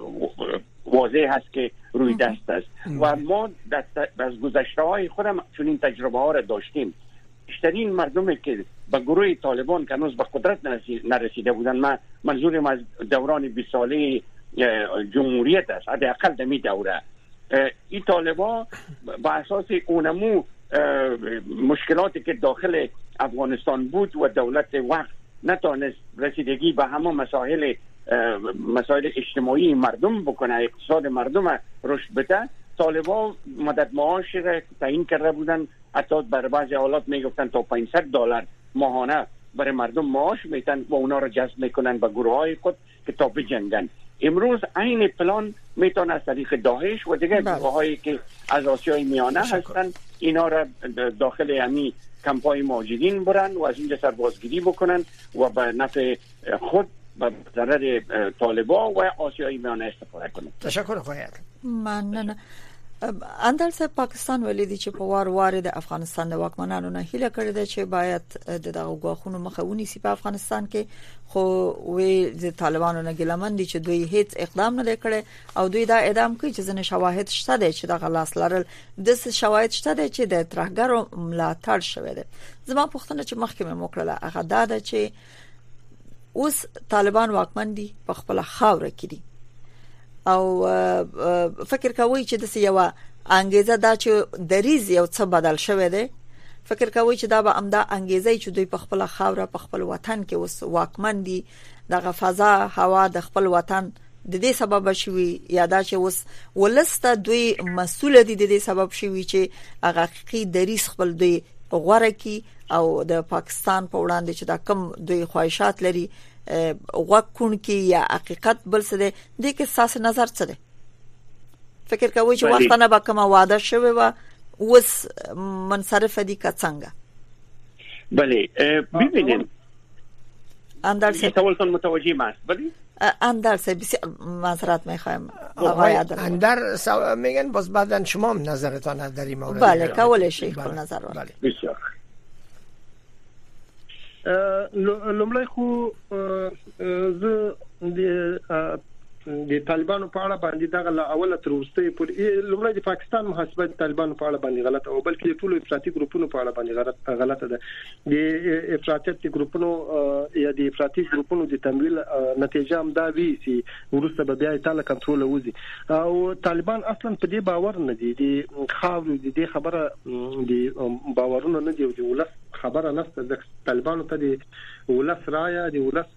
واضح هست که روی دست است و ما از گذشته های خودم چون این تجربه ها را داشتیم. بیشترین مردمی که به گروه طالبان که هنوز به قدرت نرسیده بودن، من منظورم از دوران بیست ساله جمهوریت است، حداقل در این دوره، این طالبان با اساس اونمو مشکلاتی که داخل افغانستان بود و دولت وقت نتونست رسیدگی به همه مسائل مسائل اجتماعی مردم بکنه، اقتصاد مردم رشد بده، طالبان مدد معاش را تعیین کرده بودن، حتی بر بعضی حالات میگفتن تا پانصد دلار ماهانه برای مردم معاش میتن و اونا را جذب میکنن به گروه های خود که تا بجنگن. امروز این پلان میتونه از طریق داعش و دیگه گروه هایی که از آسیای میانه هستن اینا را داخل همین کمپای مهاجرین برن و از اینجا سربازگیری بکنن و به نفع خود به ضرر طالبان و آسیای میانه استفاده کنن. تشکر آقای ممنون. اندر سه پاکستان ولې چې په وار وار د افغانستان د واکمنانو نه هیله کړې ده چې باید د دغه غواخونو مخاوني سي په افغانستان کې، خو وی د طالبانو نه ګلمن دي چې دوی هیڅ اقدام نه کړي او دوی دا اعدام کوي چې ځنه شواهد شته دي چې دغه لاس لرل د شواهد شته دي چې د ترهګرو ملاتړ شوی دی. زما پوښتنه چې مخکې مې وکړه هغه دا ده چې اوس طالبان واکمن دي په خپل خاور کې دي او فکر کوي چې د سیوا انګیزه دا چې دریز یو څه بدل شوی دی، فکر کوي چې دا به امدا انګیزه چې دوی په خپل خاور په خپل وطن کې اوس واکمن دي دغه فضا هوا د خپل وطن د دې سبب شوی یا دا چې اوس ولسته دوی مسؤل دي د دې سبب شوی چې هغه حقيقي دریز خپل دوی غوړه کی او د پاکستان په وړاندې چې دا کم دوی خواهشات لري وکون کی یا حقیقت بل څه دی د کې ساس نظر څه دی؟ فکر کوي چې وختونه به کومه وعده شوی و اوس منصرف دي که څنګه؟ بله ببینید اندر سه سوالتون متوجه ماست. بله اندر سه بسیار معذرت میخوایم آقای عادل. اندر سو... میگن باز بعدن شما هم نظرتان در این مورد. بله کولای شي خپل نظر بله. بسیار لومړی خو زه د د طالبانو په اړه باندې دا غل اوله تر وروسته پورې لومړی د پاکستان محاسبه د طالبانو په اړه باندې غلطه او بلکې د ټولو افراطي ګروپونو په اړه باندې غلطه ده. د افراطي ګروپونو یا د افراطي ګروپونو د تمویل نتیجه هم دا وی چې ورسته به بیا ایتاله کنټرول وځي او طالبان اصلا په دې باور نه دي. د خاور د دې خبره د باورونو نه دی او د ولس خبره نشته. د طالبانو ته د ولس رايه د ولس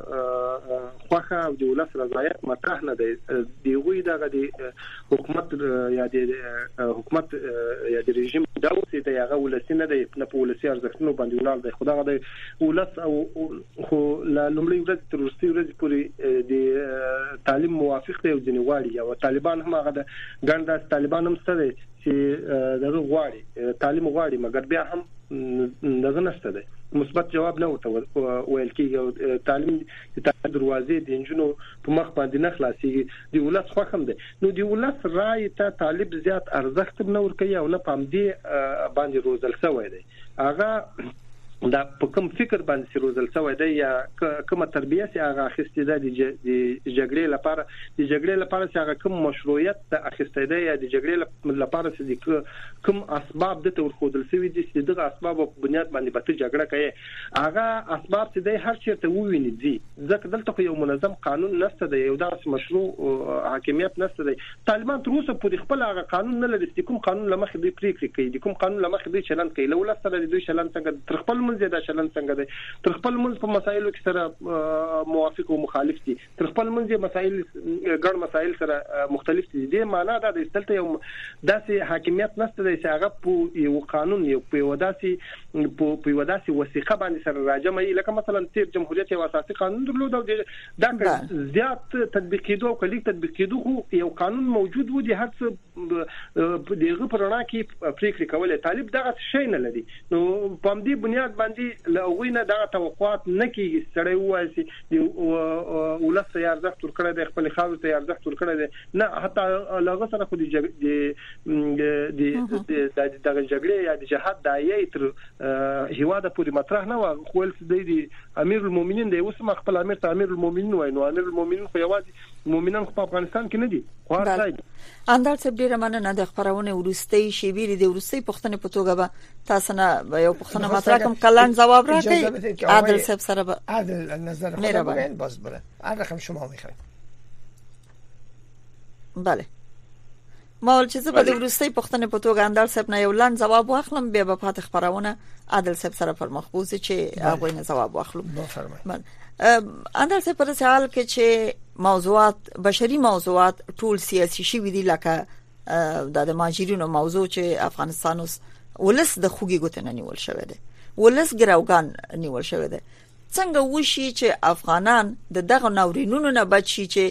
خوخه او د ولس رضایت مطرح نه دی. دی وی دغه د حکومت یا د حکومت یا د رژیم دا اوسې د هغه ولسینه د نه په ولسي ارزښتونو باندې ولر دی. خدای د ولس او خو لومړی ورځ تر وروستي ورځ پورې د تعلیم موافق دی او د نیوالي او طالبان هم هغه د ګڼ طالبان هم ستړي چې دغه غواړي تعلیم غواړي مګر بیا هم دغه نشته دی. مثبت جواب نه ورته ویل کیږي. تعلیم د دروازې د انجنونو په مخ باندې نه خلاصيږي. د ولس خو هم دی. نو د ولس رائے ته طالب زیات ارزښت نه ورکوي او نه پام دی باندې روزل شوی دی. هغه دا په کوم فکر باندې روزل شوی دی یا کومه تربیه چې هغه اخیستې ده د جګړې لپاره د جګړې لپاره چې هغه کوم مشروعیت ته اخیستې ده یا د جګړې لپاره چې کوم اسباب د تور خودل شوی دي چې دغه اسباب په بنیاد باندې به جګړه کوي هغه اسباب چې د هر چیرته وویني دي ځکه دلته خو یو منظم قانون نشته دی یو داسې مشروع حاکمیت نشته دی. طالبان تر اوسه پورې خپل هغه قانون نه لري چې کوم قانون لمخې دوی پریکړې کوي د کوم قانون لمخې دوی چلند کوي له ولس سره دوی چلند څنګه تر خپل منځ دا چلند څنګه دی تر خپل منځ په مسایلو کې سره موافق او مخالف دي تر خپل منځ مسایل ګڼ مسایل سره مختلف دي. د معنا دا د دلته یو داسې حاکمیت نشته دی چې هغه په یو قانون یو په وداسي په وداسي وثیقه باندې سره راجمعي لکه مثلا تیر جمهوریت یو اساسي قانون درلود او دا زیات تطبیق کېدو او کلی تطبیق کېدو خو یو قانون موجود و دي هر څه دغه پرانا کې پریکړه کوله. طالب دغه شی نه لري. نو په دې بنیاد باندې لوینه دا توقعات نه کیږي سړی وایي چې ولس ته ارزښت ورکړی دی خپل خاور ته ارزښت ورکړی دی نه حتی لغه سره خو د د د د جګړې یا د جهاد دایې تر هیواده پورې مطرح نه و خو ول د امیر المؤمنین دی اوس ما خپل امیر ته امیر المؤمنین وایي نو امیر المؤمنین خو یوازې مؤمنان خو په افغانستان کې نه دي خو هر ځای اندر څه ډیره مننه د خبرونه ورستي شیبيري د ورستي پښتنې په توګه به تاسو نه یو پښتنه مطرح کوم کلان جواب راکړي عادل صاحب سره به عادل نظر خود بگین باز بره هر رقم شما میخواید. بله ما ول چې په د ورستي پښتنې په توګه اندر صاحب نه یو لاند جواب واخلم بیا په پات خبرونه عادل صاحب سره پر مخبوزه چې هغه نه جواب واخلم. بفرمایئ. اندر صاحب پر سوال کې چې موضوعات بشري موضوعات ټول سیاسي شي وی دي لکه د ماجرینو موضوع چې افغانستان اوس ولس د خوګي ګوتنه نیول شوی دی ولس ګراوګان نیول شوی دی څنګه وشي چې افغانان د دغه ناورینونو نه بچي چې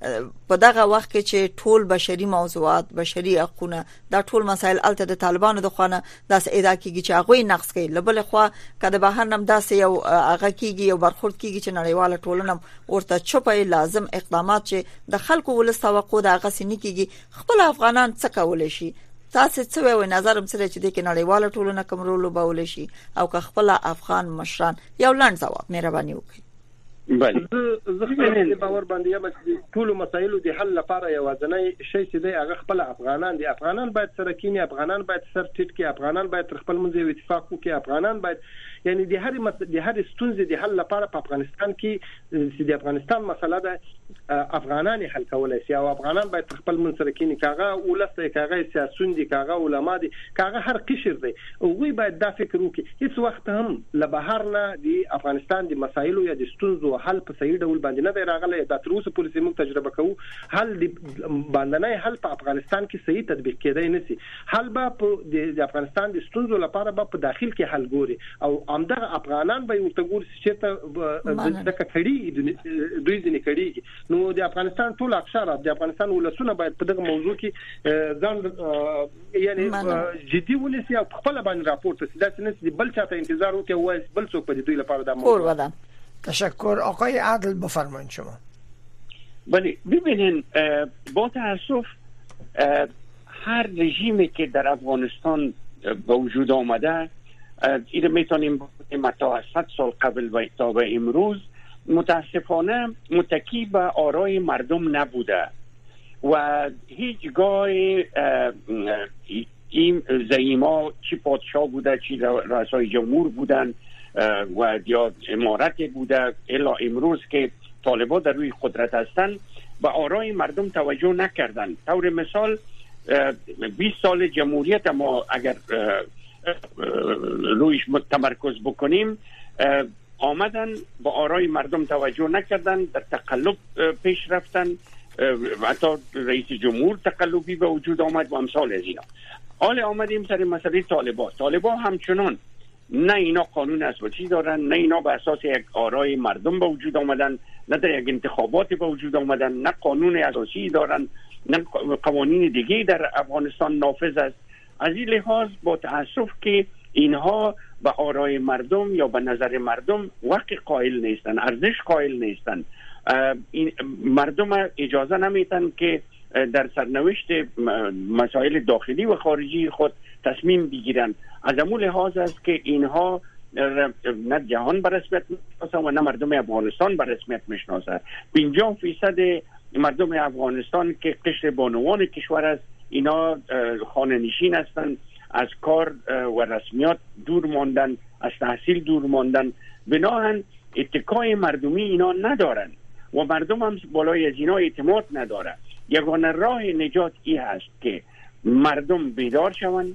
په دغه وخت کې چې ټول بشري موضوعات بشري حقوقونه دا ټول مسایل الته د طالبانو د خوانه داس ادعا کیږي چې هغه نقص کوي لبل خو کده بهر نم داس یو هغه کیږي یو برخورد کیږي چې نړیواله ټولنه ورته چوپای لازم اقدامات چې د خلکو ولس توقع د هغه سنې کیږي خپل افغانان څه کول شي تاسو څه وایي نظر سره چې د نړیواله ټولنه کوم رول وبول شي او که خپل افغان مشران یو لاند جواب مهرباني وکړي. بله زه خپل باور باندې یم چې ټول مسایلو د حل لپاره یو ځنۍ شي چې د هغه خپل افغانان دي افغانان باید سره کینی افغانان باید سر ټیټ کې افغانان باید خپل منځي اتفاق وکړي افغانان باید یعنی د هر مس... د هر ستونزې د حل لپاره په افغانستان کې چې د افغانستان مسله ده افغانان حل کولای شي او افغانان باید خپل منځ کینی کاغه ولسته کاغه سیاسيون دي کاغه علما دي کاغه هر قشر دي او وی باید دا فکر وکړي هیڅ وخت هم له بهر نه د افغانستان د مسایلو یا د ستونزو حل په صحیح ډول باندې نه دی راغلی د تر اوسه پولیسي موږ تجربه کوو حل د باندې حل په افغانستان کې صحیح تطبیق کېدای نه سي حل به د افغانستان د ستونزو لپاره به په داخل کې حل ګوري او همدغه افغانان به ورته ګوري چې ته د کړي دوی ځنې کړي نو د افغانستان ټول اکثر د افغانستان ولسونه باید په دغه موضوع کې ځان یعنی جدي ونیسي او خپل باندې راپورته سي دا چې بل چاته انتظار وکړي او بل څوک په دوی لپاره دا موضوع. تشکر. آقای عادل بفرمایید شما. بله ببینین با تاسف هر رژیمی که در افغانستان به وجود آمده این میتونیم تا صد سال قبل تا به امروز متاسفانه متکی به آرای مردم نبوده و هیچگاه این زعیما چی پادشاه بوده چی رئیسای جمهور بودن و یا امارت بوده الا امروز که طالبان در روی قدرت هستند به آرای مردم توجه نکردند. طور مثال بیست سال جمهوریت ما اگر رویش تمرکز بکنیم آمدن با آرای مردم توجه نکردن در تقلب پیش رفتن حتی رئیس جمهور تقلبی به وجود آمد و امثال از اینا. حال آمدیم سر مسئله طالبان طالبان همچنان نه اینا قانون اساسی دارن نه اینا به اساس یک آرای مردم به وجود آمدن نه در یک انتخابات به وجود آمدن نه قانون اساسی دارن نه قوانین دیگه در افغانستان نافذ است. از این لحاظ با تأسف که اینها به آرای مردم یا به نظر مردم وقت قائل نیستن ارزش قائل نیستن این مردم اجازه نمیتن که در سرنوشت مسائل داخلی و خارجی خود تصمیم بگیرن. از امون لحاظ است که اینها نه جهان به رسمیت میشناسه و نه مردم افغانستان به رسمیت میشناسه. پنجاه فیصد مردم افغانستان که قشر بانوان کشور است اینا خانه نشین هستند از کار و رسمیات دور ماندن از تحصیل دور ماندن بناهن اتکای مردمی اینا ندارن و مردم هم بالای از اینا اعتماد نداره. یگانه راه نجات ای هست که مردم بیدار شوند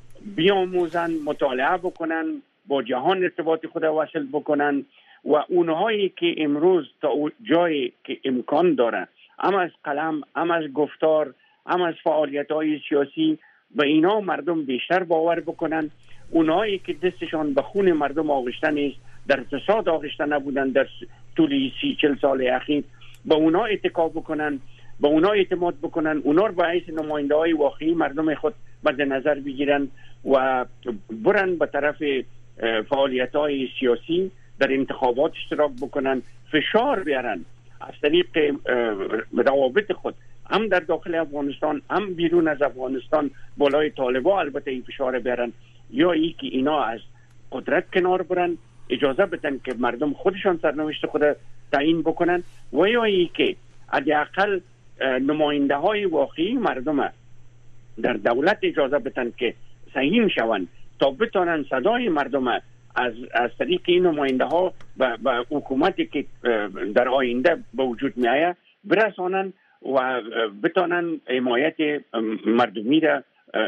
بیاموزن مطالعه بکنن با جهان ارتباط خود وصل بکنن و اونهایی که امروز تا جایی که امکان داره هم از قلم هم از گفتار هم از فعالیت های سیاسی به اینا مردم بیشتر باور بکنن. اونهایی که دستشان به خون مردم آغشته نیست در فساد آغشته نبودن در طول سی چل سال اخیر به اونا اتکا بکنن به اونا اعتماد بکنن اونا رو به حیث نماینده های واقعی مردم خود مد نظر بگیرن و برن به طرف فعالیت های سیاسی در انتخابات اشتراک بکنن فشار بیارن از طریق روابط خود هم در داخل افغانستان هم بیرون از افغانستان بالای طالبان البته این فشار بیارن یا ای که اینا از قدرت کنار برن اجازه بدن که مردم خودشان سرنوشت خود تعیین بکنن و یا ای که حداقل نماینده های واقعی مردم در دولت اجازه بدن که سهیم شوند تا بتانن صدای مردم از از طریق این نماینده ها و حکومتی که در آینده به وجود می آید برسانن و بتانن حمایت مردمی را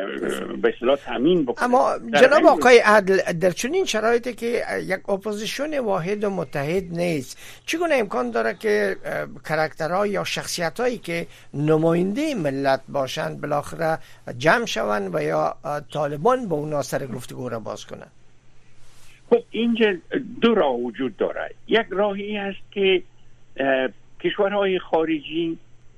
به اصطلاح تامین بکنن. اما جناب آقای عادل در چنین شرایطی که یک اپوزیسیون واحد و متحد نیست چگونه امکان داره که کاراکترها یا شخصیتایی که نماینده ملت باشند بالاخره جمع شوند و یا طالبان با اونا سر گفتگو را باز کنند؟ خب اینجا دو راه وجود داره. یک راهی است که کشورهای خارجی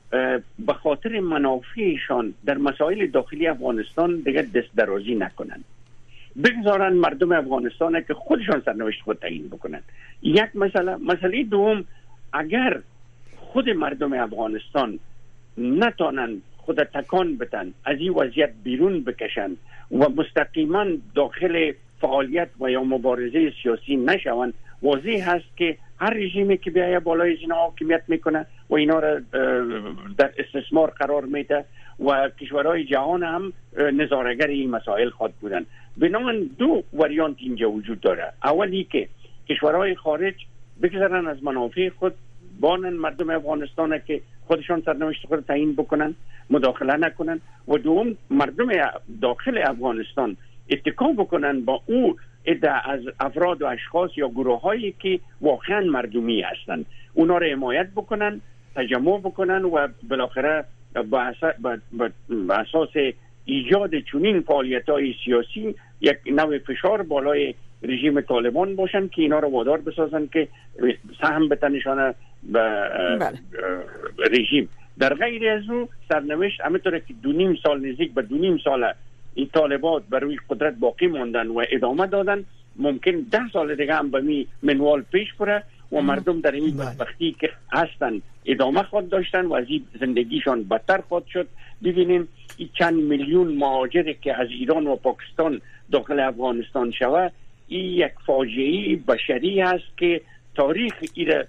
به خاطر منافعشان در مسائل داخلی افغانستان دیگه دست درازی نکنند، بگذارن مردم افغانستان که خودشان سرنوشت خود تعیین بکنند. یک مسئله. مسئله دوم، اگر خود مردم افغانستان نتانند خود تکان بدن، از این وضعیت بیرون بکشند و مستقیما داخل فعالیت و یا مبارزه سیاسی نشوند، واضح هست که هر رژیمی که بیایه بالای از اینا حاکمیت میکنه و اینا را در استثمار قرار میده و کشورهای جهان هم نظاره‌گر این مسائل خود بودن. بنابراین دو واریانت اینجا وجود داره. اولی که کشورهای خارج بگذارن از منافع خود، بانن مردم افغانستان که خودشان سرنوشت خود تعیین بکنن، مداخله نکنن، و دوم مردم داخل افغانستان اتکا بکنن با او عده از افراد و اشخاص یا گروه هایی که واقعا مردمی هستند، اونا را حمایت بکنن، تجمع بکنن و بالاخره با اساس ایجاد چنین فعالیت های سیاسی یک نوع فشار بالای رژیم طالبان باشن که اینا رو وادار بسازن که سهم بتنشانه به رژیم. در غیر از او سرنوشت همینطوره که دو نیم سال نزدیک به دو نیم سال این طالبات بر روی قدرت باقی موندن و ادامه دادن، ممکن ده سال دیگه هم به می منوال پیش بره و مردم در این بدبختی که هستن ادامه خود داشتن و از این زندگیشان بدتر خود شد. ببینیم این چند میلیون مهاجر که از ایران و پاکستان داخل افغانستان شود، این یک فاجعه بشری هست که تاریخ ایره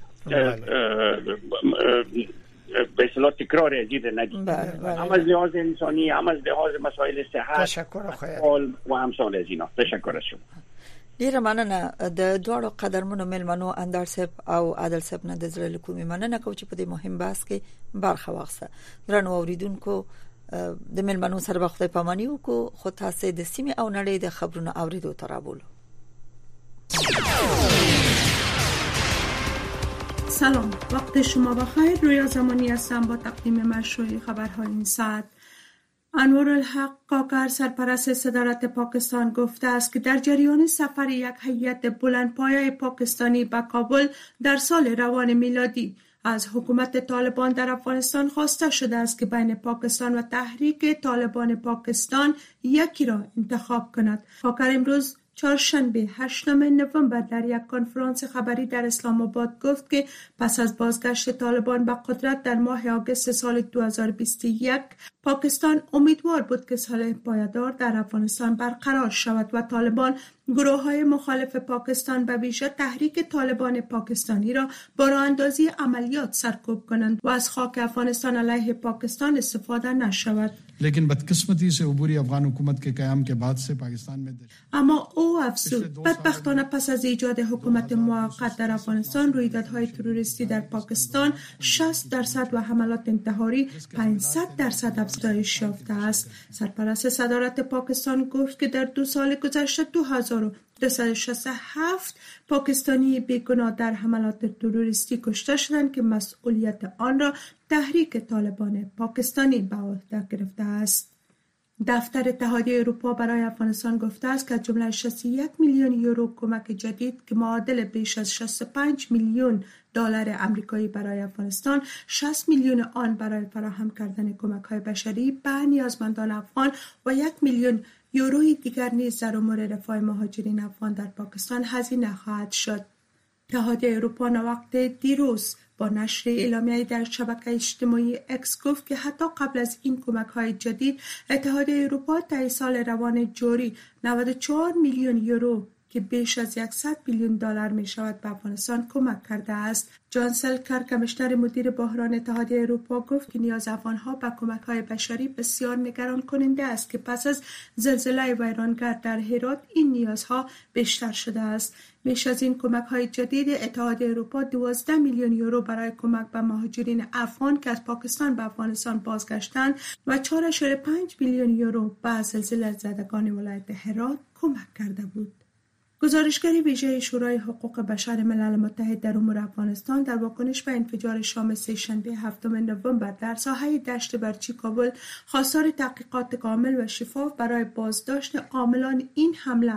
به اصطلاح تکرار ازید ندید، هم از لحاظ انسانی، هم از لحاظ مسائل صحت تشکر و همسال از اینا. تشکر از شما. ډیره مننه د دوړو قدرمنو ملمنو اندر صاحب او عادل صاحب نه د زړه کومې مننه کوم چې په دې مهم بحث کې برخه واخیسته. درنو اوریدونکو د ملمنو سره وخت پامانی وکړو، خو تاسو د سیمه او نړۍ د خبرونو اوریدو ترابول. سلام، وقت شما بخیر. رویا زمانی هستم با تقدیم مشروع خبرهای این ساعت. انوارالحق کاکر سرپرست صدارت پاکستان گفته است که در جریان سفر یک هیئت بلندپایه پاکستانی به کابل در سال روان میلادی از حکومت طالبان در افغانستان خواسته شده است که بین پاکستان و تحریک طالبان پاکستان یکی را انتخاب کند. کاکر امروز چهارشنبه هشتم نوامبر در یک کنفرانس خبری در اسلام آباد گفت که پس از بازگشت طالبان به قدرت در ماه آگوست سال دو هزار و بیست و یک پاکستان امیدوار بود که صلح پایدار در افغانستان برقرار شود و طالبان گروه‌های مخالف پاکستان به ویژه تحریک طالبان پاکستانی را با راه‌اندازی عملیات سرکوب کنند و از خاک افغانستان علیه پاکستان استفاده نشود. لیکن بدقسمتی سے عبوری افغان حکومت کے قیام کے بعد سے پاکستان میں اما او افزود بدبختانه پس از ایجاد حکومت موقت در افغانستان رویدادهای تروریستی در پاکستان شصت درصد و حملات انتحاری پانصد درصد افزایش یافته است. سرپرست صدارت پاکستان گفت که در دو سال گذشته دو هزار و دویست و شصت و هفت پاکستانی بیگناه در حملات تروریستی کشته شدند که مسئولیت آن را تحریک طالبان پاکستانی به عهده گرفته است. دفتر اتحادیه اروپا برای افغانستان گفته است که از جمله شصت و یک میلیون یورو کمک جدید که معادل بیش از شصت و پنج میلیون دلار آمریکایی برای افغانستان، شصت میلیون آن برای فراهم کردن کمک‌های بشری به نیازمندان افغان و یک میلیون یوروی دیگر نیز در امور رفاه مهاجرین افغان در پاکستان هزینه خواهد شد. اتحادیه اروپا وقت دیروز با نشر اعلامیه‌ای در شبکه اجتماعی اکس گفت که حتی قبل از این کمک‌های جدید اتحادیه اروپا طی سال روان جاری نود و چهار میلیون یورو که بیش از صد میلیون دلار می شود به افغانستان کمک کرده است. جان سلکر کمیشنر مدیر بحران اتحادیه اروپا گفت که نیاز افغان‌ها به کمک‌های بشری بسیار نگران کننده است که پس از زلزله ویرانگر در هرات این نیازها بیشتر شده است. بیش از این کمک‌های جدید اتحادیه اروپا دوازده میلیون یورو برای کمک به مهاجرین افغان که از پاکستان به افغانستان بازگشتند و چهار ممیز پنج میلیون یورو به زلزله زدگان ولایت هرات کمک کرده بود. گزارشگر ویژه شورای حقوق بشر ملل متحد در امور افغانستان در واکنش به انفجار شام سه‌شنبه هفتم نوامبر در ساحه دشت برچی کابل خواستار تحقیقات کامل و شفاف برای بازداشت عاملان این حمله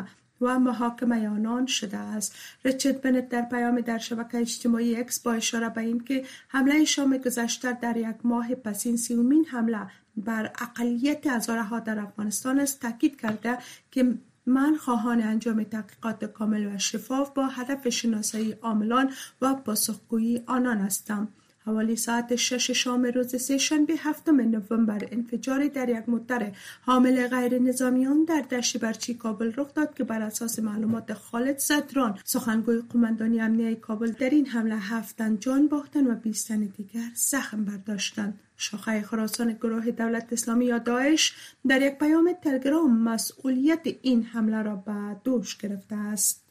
و محاکمه آنان شده است. ریچارد بنت در پیام در شبکه اجتماعی اکس با اشاره به اینکه حمله شام گذشته در یک ماه پسین سیومین حمله بر اقلیت هزارها در افغانستان است تاکید کرده که من خواهان انجام تحقیقات کامل و شفاف با هدف شناسایی عاملان و پاسخگویی آنان هستم. حوالی ساعت شش شام روز سه‌شنبه هفتم نوامبر انفجاری در یک موتر حامل غیر نظامیان در دشت برچی کابل رخ داد که بر اساس معلومات خالد زدران سخنگوی قماندانی امنیه کابل در این حمله هفت تن جان باختند و بیست تن دیگر زخم برداشتند. شاخه خراسان گروه دولت اسلامی یا داعش در یک پیام تلگرام مسئولیت این حمله را به دوش گرفته است.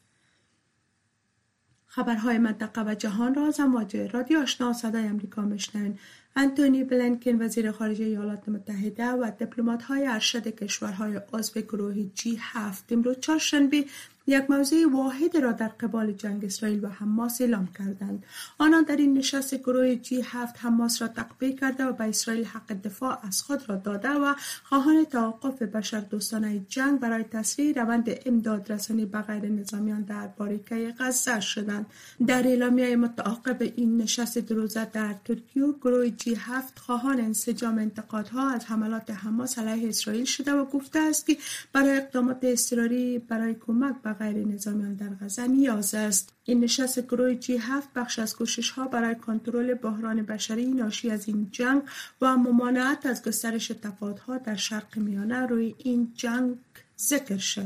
خبرهای منطقه و جهان را از امواج رادیو آشنا صدای آمریکا میشنوید. انتونی بلینکن وزیر خارجه ایالات متحده و دیپلمات‌های ارشد کشورهای عضو گروه جی هفت امروز چهارشنبه یک موضوع واحد را در قبال جنگ اسرائیل و حماس اعلام کردند. آنان در این نشست گروه جی هفت حماس را تقویه کرده و به اسرائیل حق دفاع از خود را داده و خواهان توقف بشردوستانه جنگ برای تسریع روند امداد رسانی به غیر نظامیان در باریکه غزه شدند. در اعلامیه متعاقب این نشست دو روزه در ترکیه، گروه جی هفت خواهان انسجام انتقادها از حملات حماس علیه اسرائیل شده و گفته است که برای اقدامات اضطراری برای کمک به غیر نظامیان در غزه نیاز است. این نشست گروه جی هفت بخش از کوشش‌ها برای کنترل بحران بشری ناشی از این جنگ و ممانعت از گسترش تفاوت‌ها در شرق میانه روی این جنگ ذکر شد.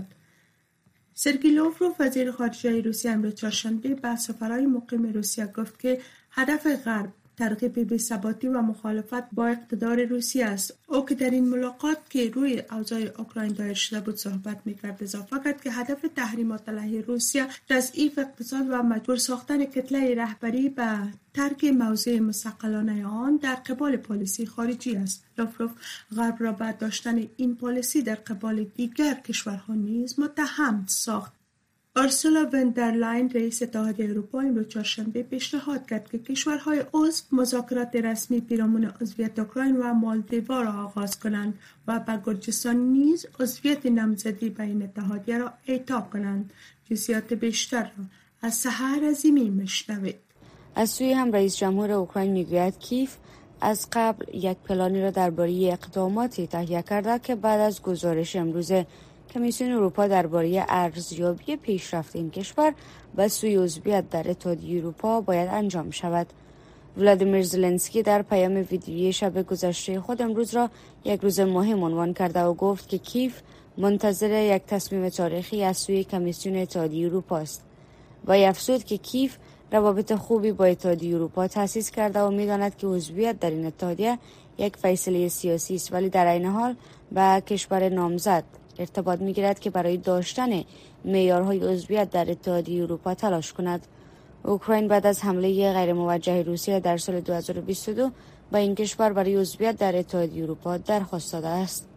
سرگئی لاوروف وزیر خارجه روسیه امروز چهارشنبه به سفرای مقیم روسیه گفت که هدف غرب ترغیب بی‌ثباتی و مخالفت با اقتدار روسیه است. او که در این ملاقات که روی اوضاع اوکراین دایر شده بود صحبت می‌کرد اضافه کرد که هدف تحریمات علیه روسیه تضعیف اقتصاد و مجبور ساختن کتله رهبری به ترک موضع مستقلانه آن در قبال پالیسی خارجی است. لاوروف غرب را به داشتن این پالیسی در قبال دیگر کشورها نیز متهم ساخت. اورسولا وان در لاین رئیس اتحادیه اروپا امروز چهارشنبه پیشنهاد کرد که کشورهای عضو مذاکرات رسمی پیرامون عضویت اوکراین و مالدیوا را آغاز کنند و به گرجستان نیز عضویت نامزدی به این اتحادیه را اعطا کنند. جزئیات بیشتر را از سحر عظیمی میشنوید. از سوی هم رئیس جمهور اوکراین میگوید کیف از قبل یک پلانی را درباره اقداماتی تهیه کرده که بعد از گزارش امروز کمیسیون اروپا درباره ارزیابی پیشرفت این کشور به سوی عضویت در اتحادیه اروپا باید انجام شود. ولادیمیر زلنسکی در پیام ویدیویی شب گذشته خود امروز را یک روز مهم عنوان کرده و گفت که کیف منتظر یک تصمیم تاریخی از سوی کمیسیون اتحادیه اروپا است و افزود که کیف روابط خوبی با اتحادیه اروپا تأسیس کرده و می‌داند که عضویت در این اتحادیه یک فیصله سیاسی است، ولی در عین حال با کشور نامزد ارتباط می‌گیرد که برای داشتن معیارهای عضویت در اتحادیه اروپا تلاش کند. اوکراین بعد از حمله غیر موجه روسیه در سال دو هزار و بیست و دو با این کشور برای عضویت در اتحادیه اروپا درخواست داده است.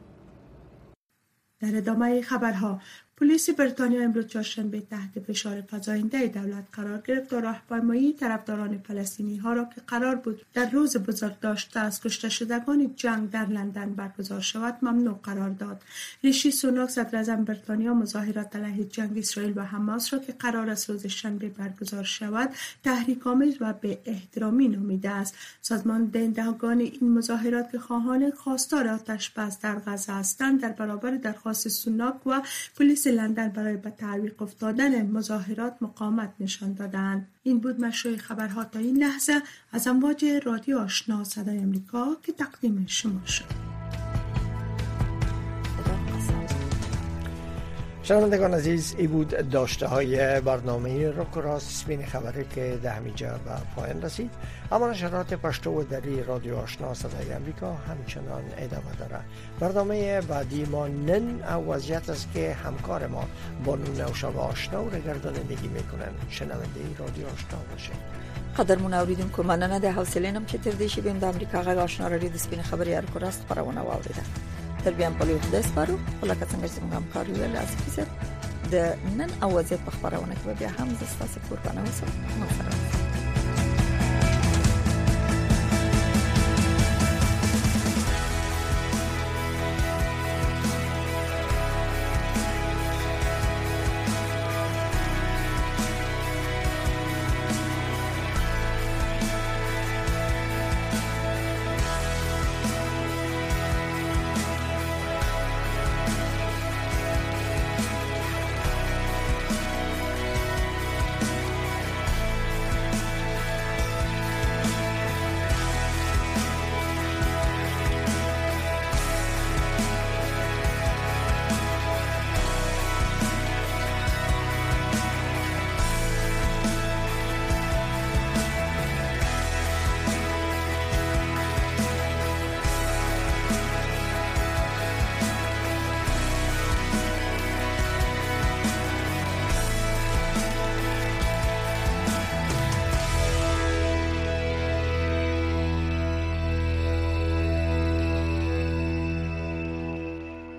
در ادامه خبرها، پلیس بریتانیا امروز چهارشنبه تحت فشار فزاینده دولت قرار گرفت و راهپیمایی طرفداران فلسطینی ها را که قرار بود در روز بزرگداشت از کشته شدگان جنگ در لندن برگزار شود ممنوع قرار داد. ریشی سوناک صدراعظم بریتانیا مظاهرات علیه جنگ اسرائیل و حماس را که قرار است روز شنبه برگزار شود تحریک‌آمیز و به احترامی نامیده است. سازمان دهندگان این مظاهرات که خواهان خواستار آتش‌بس در غزه هستند در برابر درخواست سوناک و پلیس لندن برای به تعویق افتادن مظاهرات مقاومت نشان دادند. این بود مشروع خبرها تا این لحظه از امواج رادیو آشنا صدای آمریکا که تقدیم شما شد. شنوندگان عزیز، ای بود داشته های برنامه روک و راست سپین خبری که در همینجا به پایان رسید. اما نشرات پشتو و دری رادیو آشنا صدای امریکا همچنان ادامه داره. برنامه بعدی ما نن او وضعیت است که همکار ما بانو نوشا و آشنا و گردانندگی میکنن. شنونده رادیو آشنا باشید. قدرمون اوریدونکو مننه د حوصله نم چې تر دې شي بیم د امریکا غږ آشنا رادیو د سپین خبري هر کوراست پرونه واوریده. تر بیا په لوی خدای سپارو ولکه څنګه چې موږ هم کار ویل از کیسه د نن اوازې په خبرونه کې بیا هم زستا سپور کنه وسه.